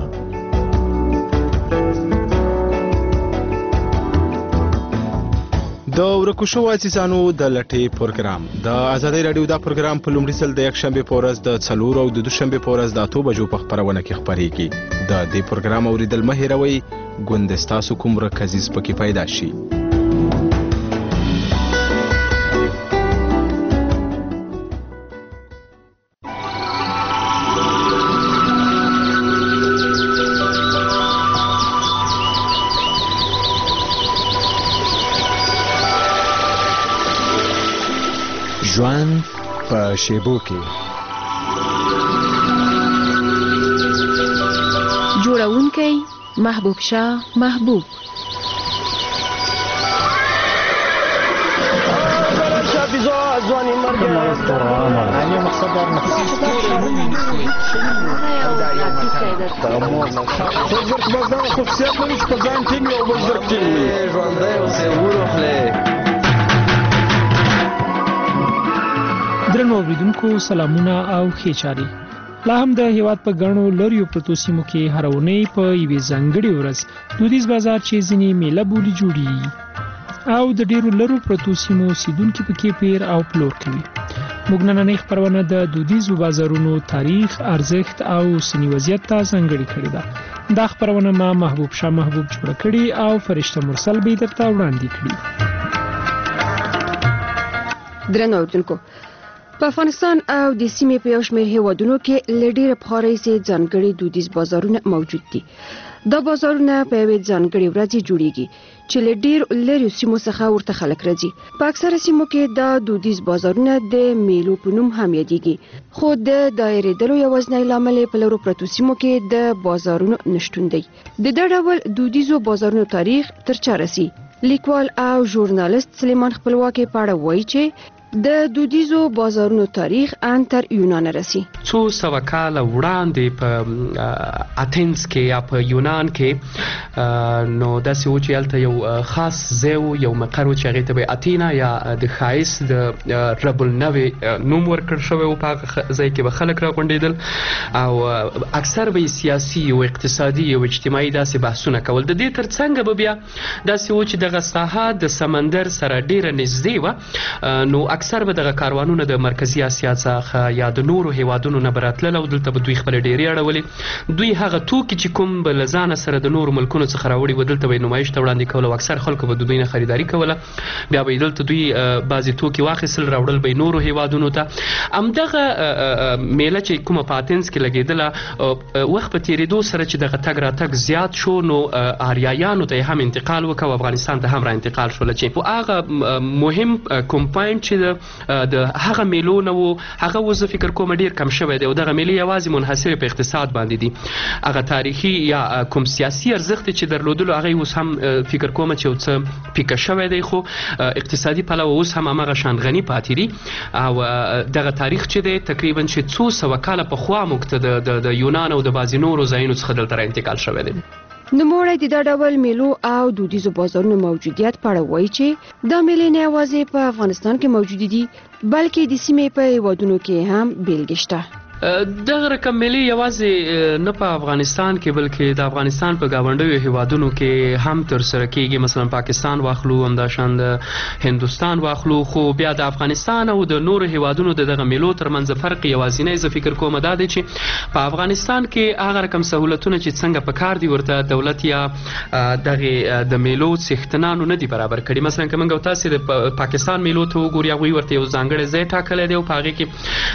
د ورکو شوو عزیزانو د لټې پروګرام د ازادۍ راډیو دا پروګرام په لومړي ځل د یکشنبې په ورځ د څلورو او د دوشنبې په ورځ د اتو بجو په خپرونه کې خپرېږي. د دې پروګرام اورېدل مه هېروئ، ګوندې ستاسو کوم ورک عزیز پکې پیدا شي. ژوند په شیبو کې جوړونکی محبوب شاه محبوب. درنو اوریدونکو، سلامونه او ښې چارې. لا هم د هیواد په ګڼو لریو پرتو سیمو کې هره اونۍ په یوې ځانګړې ورځ دودیز بازار چې ځینې میله بولي جوړیږي او د ډیرو لرو پرتو سیمو اوسیدونکي پکې پیر او پلور کوي. موږ نننۍ خپرونه د دودیزو بازارونو تاریخ، ارزښت او اوسني وضعیت ته ځانګړې کړې ده. دا خپرونه ما محبوب شاه محبوب جوړه کړې او فرشته مرسل به یې درته وړاندې کړي. درنو اوریدونکو، په افغانستان او د سیمې په یو شمېر هیوادونو کې له ډېره پخوا راهیسې ځانګړي دودیز بازارونه موجود دي. دا بازارونه په یوې ځانګړې ورځ جوړیږي چې له ډېر لرې سیمو څخه ورته خلک راځي. په اکثره سیمو کې دا دودیز بازارونه د میلو په نوم هم یادېږي، خو د دایرېدلو یوازینی لامل په لرو پرتو سیمو کې د بازارونو نشتون دی. د دې ډول دودیزو بازارونو تاریخ تر چا رسي. لیکوال او ژورنالیست سلیمان خپلواکي په اړه وایي چې د دودیزو بازارونو تاریخ ان تر یونان رسی. څو سوه کاله وړاندې په اتینز کې یا په یونان کې نو داسې و چې هلته یو خاص ځای و، یو مقر و چې هغې ته به اتینا یا د ښایست د رب النوې نوم ورکړل شوی و. په هغه ځای کې به خلک راغونډېدل او اکثر به یې سیاسي او اقتصادي او اجتماعي داسې بحثونه کول. د دې تر څنګ به بیا داسې و چې دغه ساحه د سمندر سره ډېره نږدې وه، نو اکثر به دغه کاروانونه د مرکزي اسیا څخه یا د نورو هیوادونو نه به راتلل او دلته به دوی خپلې ډېرې اړولې. دوی هغه توکي چې کوم به له ځانه سره د نورو ملکونو څخه راوړي و دلته به یې نمایش ته وړاندې کول او اکثر خلکو به د دوی نه خریداري کوله. بیا به یې دلته دوی بعضې توکي واخیستل راوړل به یې نورو هیوادونو ته. همدغه میله چې کومه په اتینز کې لګېدله، وخت په تېرېدو سره چې دغه تګ راتګ زیات شو نو آریایانو ته یې هم انتقال وکړ او افغانستان ته هم را انتقال شول. چې هغه مهم کوم پوینټ چې د هغه میلو نه و هغه و زه فکر کوم ډېر کم شوی دی او دغه میلې یوازې منحصرې په اقتصاد باندې دي. هغه تاریخي یا کوم سیاسي ارزښت چې درلودلو هغه اوس هم فکر کوم چې یو څه پیکه شوی دی، خو اقتصادي پلوه اوس هم هماغه شان غني پاتې دي. او دغه تاریخ چې دی تقریبا چې څو سوه کاله پخوا موږ ته د یونان او د بعضې نورو ځایونو څخه دلته را انتقال شوی دی. نوموړی د دا ډول میلو او دودیزو بازارونو موجودیت په اړه وایي چې دا میلې نه یوازې په افغانستان کې موجودې دي بلکې د سیمې په هیوادونو کې هم بیلګې شته. دغه رقم میلې یوازې نه په افغانستان کې بلکې د افغانستان په ګاونډیو هیوادونو کې هم ترسره کیږي. مثلا پاکستان واخلو، همداشان د هندوستان واخلو، خو بیا د افغانستان او د نورو هیوادونو د دغه میلو ترمنځ فرق یوازینی زه فکر کوم دا دی چې په افغانستان کې هغه رقم سهولتونه چې څنګه په کار دي ورته دولت یا دغه د میلو څښتنانو نه دي برابر کړي. مثلا که موږ تاسې د پاکستان میلو ته وګورو، هغوی ورته یو ځانګړی ځای ټاکلی دی او په هغې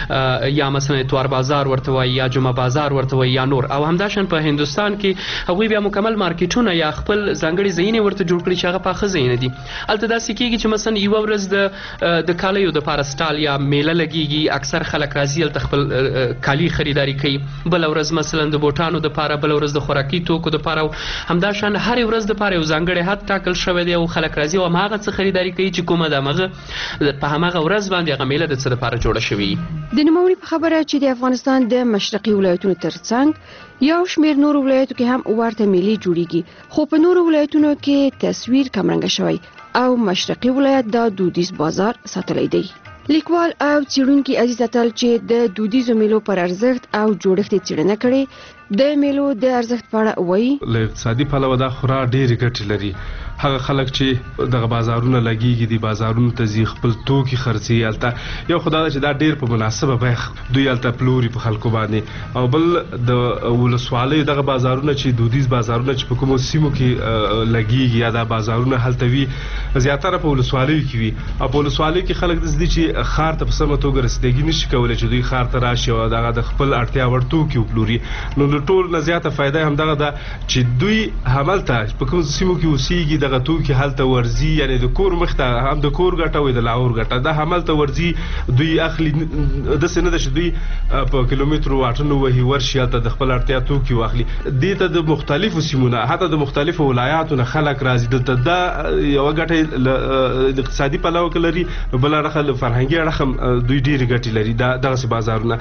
کې یا مثلا اتوار بازار ورته وایي یا جمعه بازار ورته وایي یا نور. او همداشان په هندوستان کې هغوی بیا مکمل مارکیټونه یا خپل ځانګړي ځایونه ورته جوړ کړي چې هغه پاخه ځایونه دي. هلته داسې کېږي چې مثلا یوه ورځ د د کالیو دپاره سټال یا میله لګېږي، اکثر خلک راځي هلته خپل کالي خریداري کوي. بله ورځ مثلا د بوټانو دپاره، بله ورځ د خوراکي توکو دپاره، او همداشان هرې ورځ دپاره یو ځانګړی حد ټاکل شوی دی او خلک راځي او هماغه څه خریداري کوي چې کومه د همغه په هماغه ورځ باندې هغه میله د څه دپاره جوړه شوې. د نوموړي په خبره چې د افغانستان د مشرقي ولایتونو ترڅنګ یو شمېر نورو ولایتو کې هم ورته میلې جوړیږي، خو په نورو ولایتونو کې تصویر کمرنګه شوی او مشرقي ولایت د دودیز بازار ساتلی دی. لیکوال او څېړونکي عزیز اتل چې د دودیزو میلو پر ارزښت او جوړښت یې څېړنه کړې د میلو د ارزښت په اړه وایي. له اقتصادي پلوه دا خورا ډېرې ګټې لري. هغه خلک چې دغه بازارونه لګیږي دي بازارونو ته ځي خپل توکي خرڅي هلته، یو خو دا ده چې دا ډېر په مناسبه بیه دوی هلته پلوري په خلکو باندې. او بل د ولسوالیو دغه بازارونه چې دودیز بازارونه چې په کومو سیمو کې لګیږي یا دا بازارونه هلته وي زیاتره په ولسوالیو کې وي. او په ولسوالیو کې خلک داسې دي چې ښار ته په سمه توګه رسیدګي نشي کولی چې دوی ښار ته راشي او دغه د خپل اړتیا وړ توکي وپلوري. نو له ټول نه زیاته فایده همدغه ده چې دوی هملته په کومو سیمو کې اوسیږي دغه توکي هلته ورځي، یعنې د کور مخ ته هم د کور ګټه وي د لاهور ګټه دا هملته ورځي. دوی اخلي داسې نه ده چې دوی په کیلومترو واټن وهي ورشي هلته د خپل اړتیا توکي واخلي. دې ته د مختلفو سیمونه حتی د مختلفو ولایاتو نه خلک راځي دلته. دا یوه ګټه د اقتصادي پلوه کې لري، بله اړخه له فرهنګي اړخه هم دوی ډېرې ګټې لري دا دغسې بازارونه.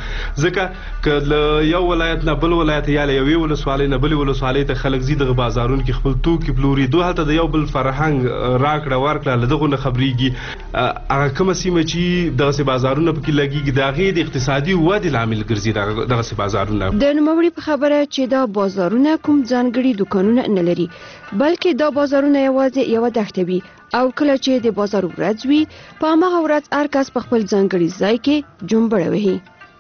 ځکه که له یو ولایت نه بل ولایت یا له یوې ولسوالۍ نه بلې ولسوالۍ ته خلک ځي دغه بازارونو کې خپل توکي پلوري، دوی هلته د یو بل فرهنګ راکړه ورکړه له دغو نه خبرېږي. هغه کومه سیمه چې دغسې بازارونه پکې لګېږي د هغې د اقتصادي ودې لامل ګرځي دغسې بازارونه. د نوموړي په خبره چې دا بازارونه کوم ځانګړي دوکانونه نه لري بلکې دا بازارونه یوازې یوه دښته وي او کله چې د بازار ورځ وي په هماغه ورځ هر کس په خپل ځانګړي ځای کې جنبړه وهي.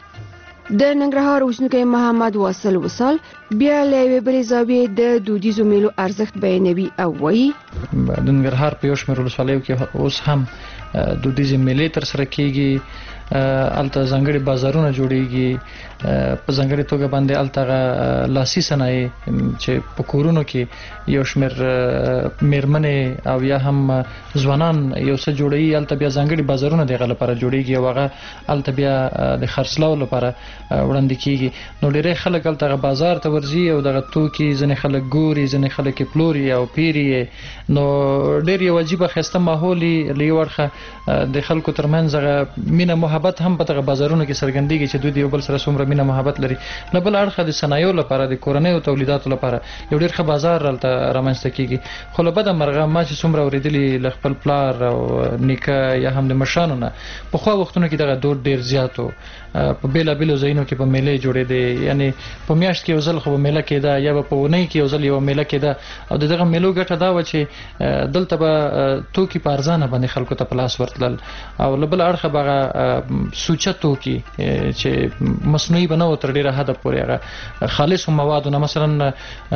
د ننګرهار اوسېدونکی محمد واصل وصال بیا له یوې بلې زاویې د دودیزو میلو ارزښت بیانوي او وایي. د ننګرهار په یو شمېر ولسوالیو کې اوس هم دودیزې میلې ترسره کیږي الته ځنګړي بازارونه جوړیږي په ځنګړي توګه باندې الته لاسي صنایع چې په کورونو کې یو شمېر میرمنې او یا هم ځوانان یو څه جوړي الته بیا ځنګړي بازارونه دغه لپاره جوړیږي او هغه الته بیا د خرڅلاو لپاره وړاندې کیږي نو ډېر خلک الته بازار ته ورځي او دغه توکي ځنې خلک ګوري ځنې خلک پلوري او پیري نو ډېر یو عجیبه خسته ماحول لې ورخه د خلکو ترمنځ هغه مینه محبت هم په دغه بازارونو کې څرګندېږي چې دوی یو بل سره څومره مینه محبت لري نه بل اړخه د صنایعو لپاره د کورنۍ او تولیداتو لپاره یو ډېر ښه بازار هلته رامنځته کیږي خو له بده مرغه ما چې څومره اورېدلي له خپل پلار او نیکه یا هم د مشرانو نه پخوا وختونو کې دغه دود ډېر زیات و په بېلابېلو ځایونو کې به میلې جوړېدې یعنې په میاشت کې یو ځل خو به میله کېده یا به په اونۍ کې یو ځل یوه میله کېده او د دغه میلو ګټه دا وه چې دلته به توکي په ارزانه باندې خلکو ته په لاس ورتلل او له بل اړخه به هغه سوچه توکي چې مصنوعي به نه و تر ډېره حده پورې هغه خالصو موادو نه مثلا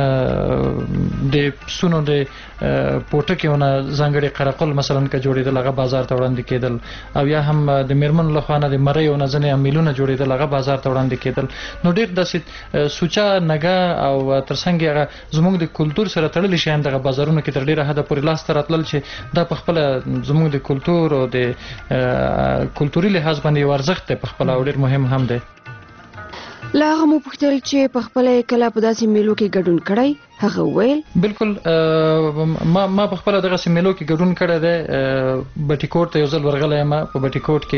د پسونو د پوټکیو نه ځانګړي قرقل مثلا که جوړېدل هغه بازار ته وړاندې کېدل او یا هم د میرمنو لخوا نه د مریو نه ځینې میلونه جوړېدل هغه بازار ته وړاندې کېدل نو ډېر داسې سوچه نګه او تر څنګ هغه زموږ د کلتور سره تړلي شیان دغه بازارونو کې تر ډېره حده پورې لاسته راتلل چې دا په خپله زموږ د کلتور او د کلتوري لحاظ باندې یو ارزښت دی په خپله او ډېر مهم هم دی له هغه مو پوښتل چې په خپله کله په داسې میلو کې ګډون کړی هغه ویل بالکل ما ما په خپله دغسې میلو کې ګډون کړی دی بټي کوټ ته یو ځل ورغلی یم په بټي کوټ کې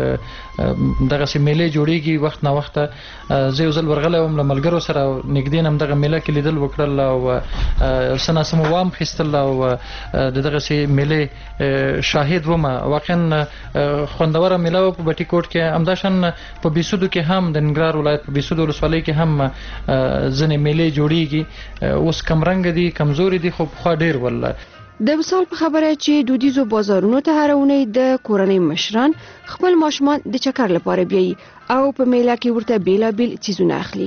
دغسې میلې جوړېږي وخت نه وخته زه یو ځل ورغلی وم له ملګرو سره نږدې نه هم دغه میله کې لیدل وکړل او څه ناڅه مو وام خیستل او د دغسې میلې شاهد وم واقعا خوندوره میله وه په بټي کوټ کې همداشان په بیسودو کې هم د ننګرهار ولایت په بیسودو ولسوالۍ کې هم ځینې میلې جوړېږي اوس کمرنګ دي کمزوري دي خو پخوا ډېر ول د مثال په خبره چې دودیزو بازارونو ته هره اونۍ د کورنۍ مشران خپل ماشومان د چکر لپاره بیایي او په میله کې ورته بیلابیل څیزونه اخلي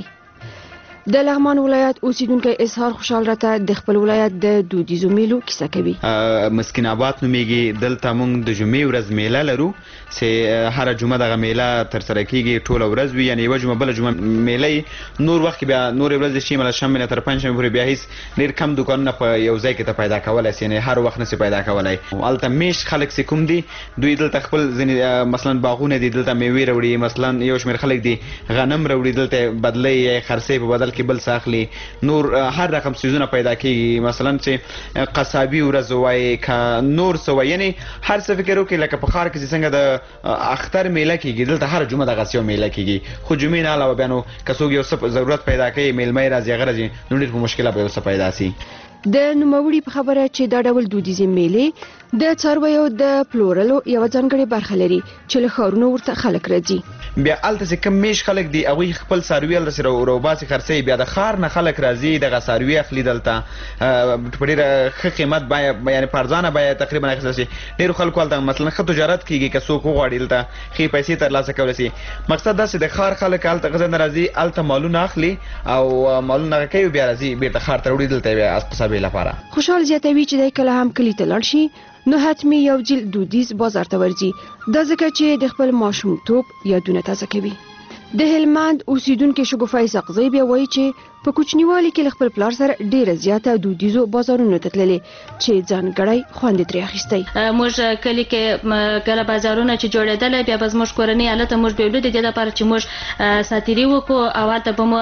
د لغمان ولایت اوسیدونکو اظهار خوشحال راته د خپل ولایت د دودیزو میلو کیسه کوي مسکین آباد نومیږي دلته موږ د جمعې ورځ میله لرو چې هر جمعه دغه میله تر سره کیږي ټوله ورځ وي یعنی یوه جمعه بله جمعه میله نور وخت کې بیا نورې ورځې چې مله شنبې نه تر پنجشنبې پورې بیا هیڅ ډېر کم دوکانونه په یو ځای کې ته پیدا کولی سي یعنې هر وخت نسي پیدا کولی هلته میشت خلک چې کوم دي دوی دلته خپل ځینې مثلا باغونه دي دلته میوې راوړي مثلا یو شمېر خلک دي غنم راوړي دلته بدلۍ یا خرڅۍ په بدل کې بل څه اخلي نور هر رقم څیزونه پیدا کېږي مثلا چې قصابي ورځ وایي که نور څه وایي یعنې هر څه فکر وکړي لکه په ښار کې چې څنګه د اختر میله کېږي دلته هر جمعه دغسې یو میله کېږي خو جمعې نه علاوه بیا نو که څوک یو څه ضرورت پیدا کوي میلمه یې راځي هغه راځي نو ډېر په مشکله به یو څه پیدا سي د نوموړي په خبره چې دا ډول دودیزې میلې د څارویو د پلورلو یوه ځانګړې برخه لري چې له ښارونو ورته خلک راځي بیا هلته چې کوم میش خلک دي هغوی خپل څاروي هلته چې راوباسي خرڅوي بیا د ښار نه خلک راځي دغه څاروي اخلي دلته په ډېره ښه قیمت بیه یعنې په ارزانه بیه تقریبا اخیستل شي ډېرو خلکو هلته مثلا ښه تجارت کېږي که څوک وغواړي دلته ښې پیسې ترلاسه کولی شي مقصد دا چې د ښار خلک هلته غذا نه راځي هلته مالونه اخلي او مالونه هغه کوي بیا راځي بیرته ښار ته وړي دلته بیا قصابۍ لپاره خوشحال زیاتوي چې دی کله هم کلي ته لاړ شي نو حتمي یو جیل دودیز بازار ته ورځي دا ځکه چې د خپل ماشومتوب یادونه تازه کوي د هلمند اوسیدونکو شګوفه اسحاقزی بیا وایي چې په کوچنیوالي کې له خپل پلار سره ډیره زیاته دودیزو بازارونو ته تللې چې ځانګړی خوند ترې اخیستی موږ کلي کې کله بازارونه چې جوړېدل بیا به زموږ کورنۍ هلته موږ بیولو د دې لپاره چې موږ ساتیري وکړو او هلته به مو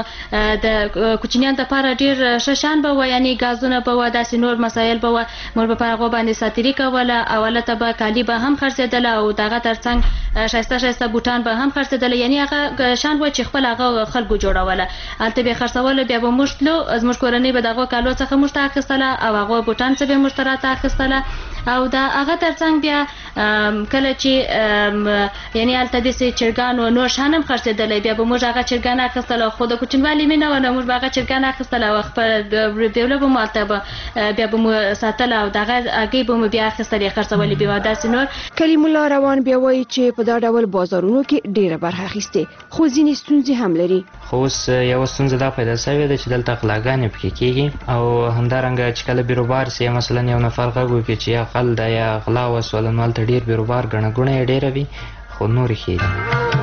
د کوچنیانو دپاره ډېر ښه شیان به وه یعنې ګازونه به وه داسې نور مسایل به وه موږ به په هغو باندې ساتیري کوله او هلته به کالي به هم خرڅېدله او د هغه تر څنګ ښایسته ښایسته بوټان به هم خرڅېدله یعنې هغه شیان وه چې خپل هغه خلکو جوړوله هلته به یې خرڅوله بیا به موږ تلو زموږ کورنۍ به د هغو کالو څخه موږ ته اخیستله او هغو بوټان څه به یې موږ ته راته اخیستله او د هغه تر څنګ بیا کله چې یعنې هلته داسې چرګان و نور شیان هم خرڅېدلی بیا به موږ هغه چرګان اخیستله خو د کوچنیوالي مینه وه نو موږ به هغه چرګان اخیستله او خپل بیوله به مو هلته به بیا به مو ساتله او د هغه هګۍ به مو بیا اخیستلې خرڅولې بیا داسې نور کلیم الله روان بیا وایي چې په دا ډول بازارونو کې ډېره برخه اخیستې خو ځینې ستونزې هم لري خو اوس یوه ستونزه دا پیدا شوې ده چې دلته غلاګانې پکې کېږي او همدارنګه چې کله بیروبار سي مثلا یو نفر غږ وکړي چې یا خل ده یا غلا وسوله نو هلته ډېر بیروبار ګڼه ګوڼه یې ډېره وي خو خو نورې ښې دي.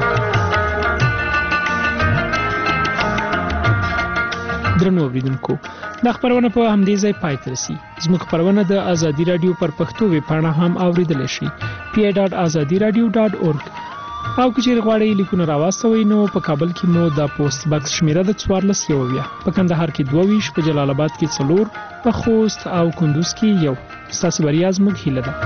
درنو اوریدونکو دا خبرونه په همدې ځای پای ته رسي. زموږ خبرونه د ازادي رادیو پر پښتو ویب پاڼه هم اوریدلی شئ پی ای ډاټ ازادي رادیو ډاټ اورګ. او که چیرې غواړئ لیکونه راواستوئ نو په کابل کې مو د پوسټ باکس شمیره د څوارلس یوویه، په کندهار کې دوه ویشت، په جلال آباد کې څلور، په خوست او کندوز کې یو. ستاسو بریا زموږ هیله ده.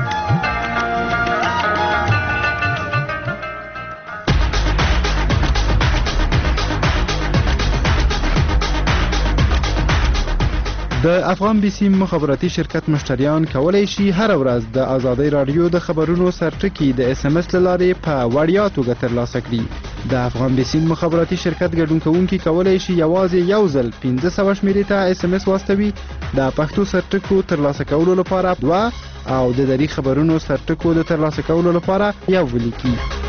د افغان بیسیم مخابراتي شرکت مشتریان کولای شي هر ورځ د ازادي رادیو د خبرونو سرټکی د اس ام اس لارې په وړیا توګه ترلاسه کړي. د افغان بیسیم مخابراتي شرکت ګډون کوونکي کولای شي یوازې یو ځل پنځه سوه شمیرې ته اس ام اس واستوي د پښتو سرټکو ترلاسه کولو لپاره دوه او د دری خبرونو سرټکو د ترلاسه کولو لپاره یو ولیکي.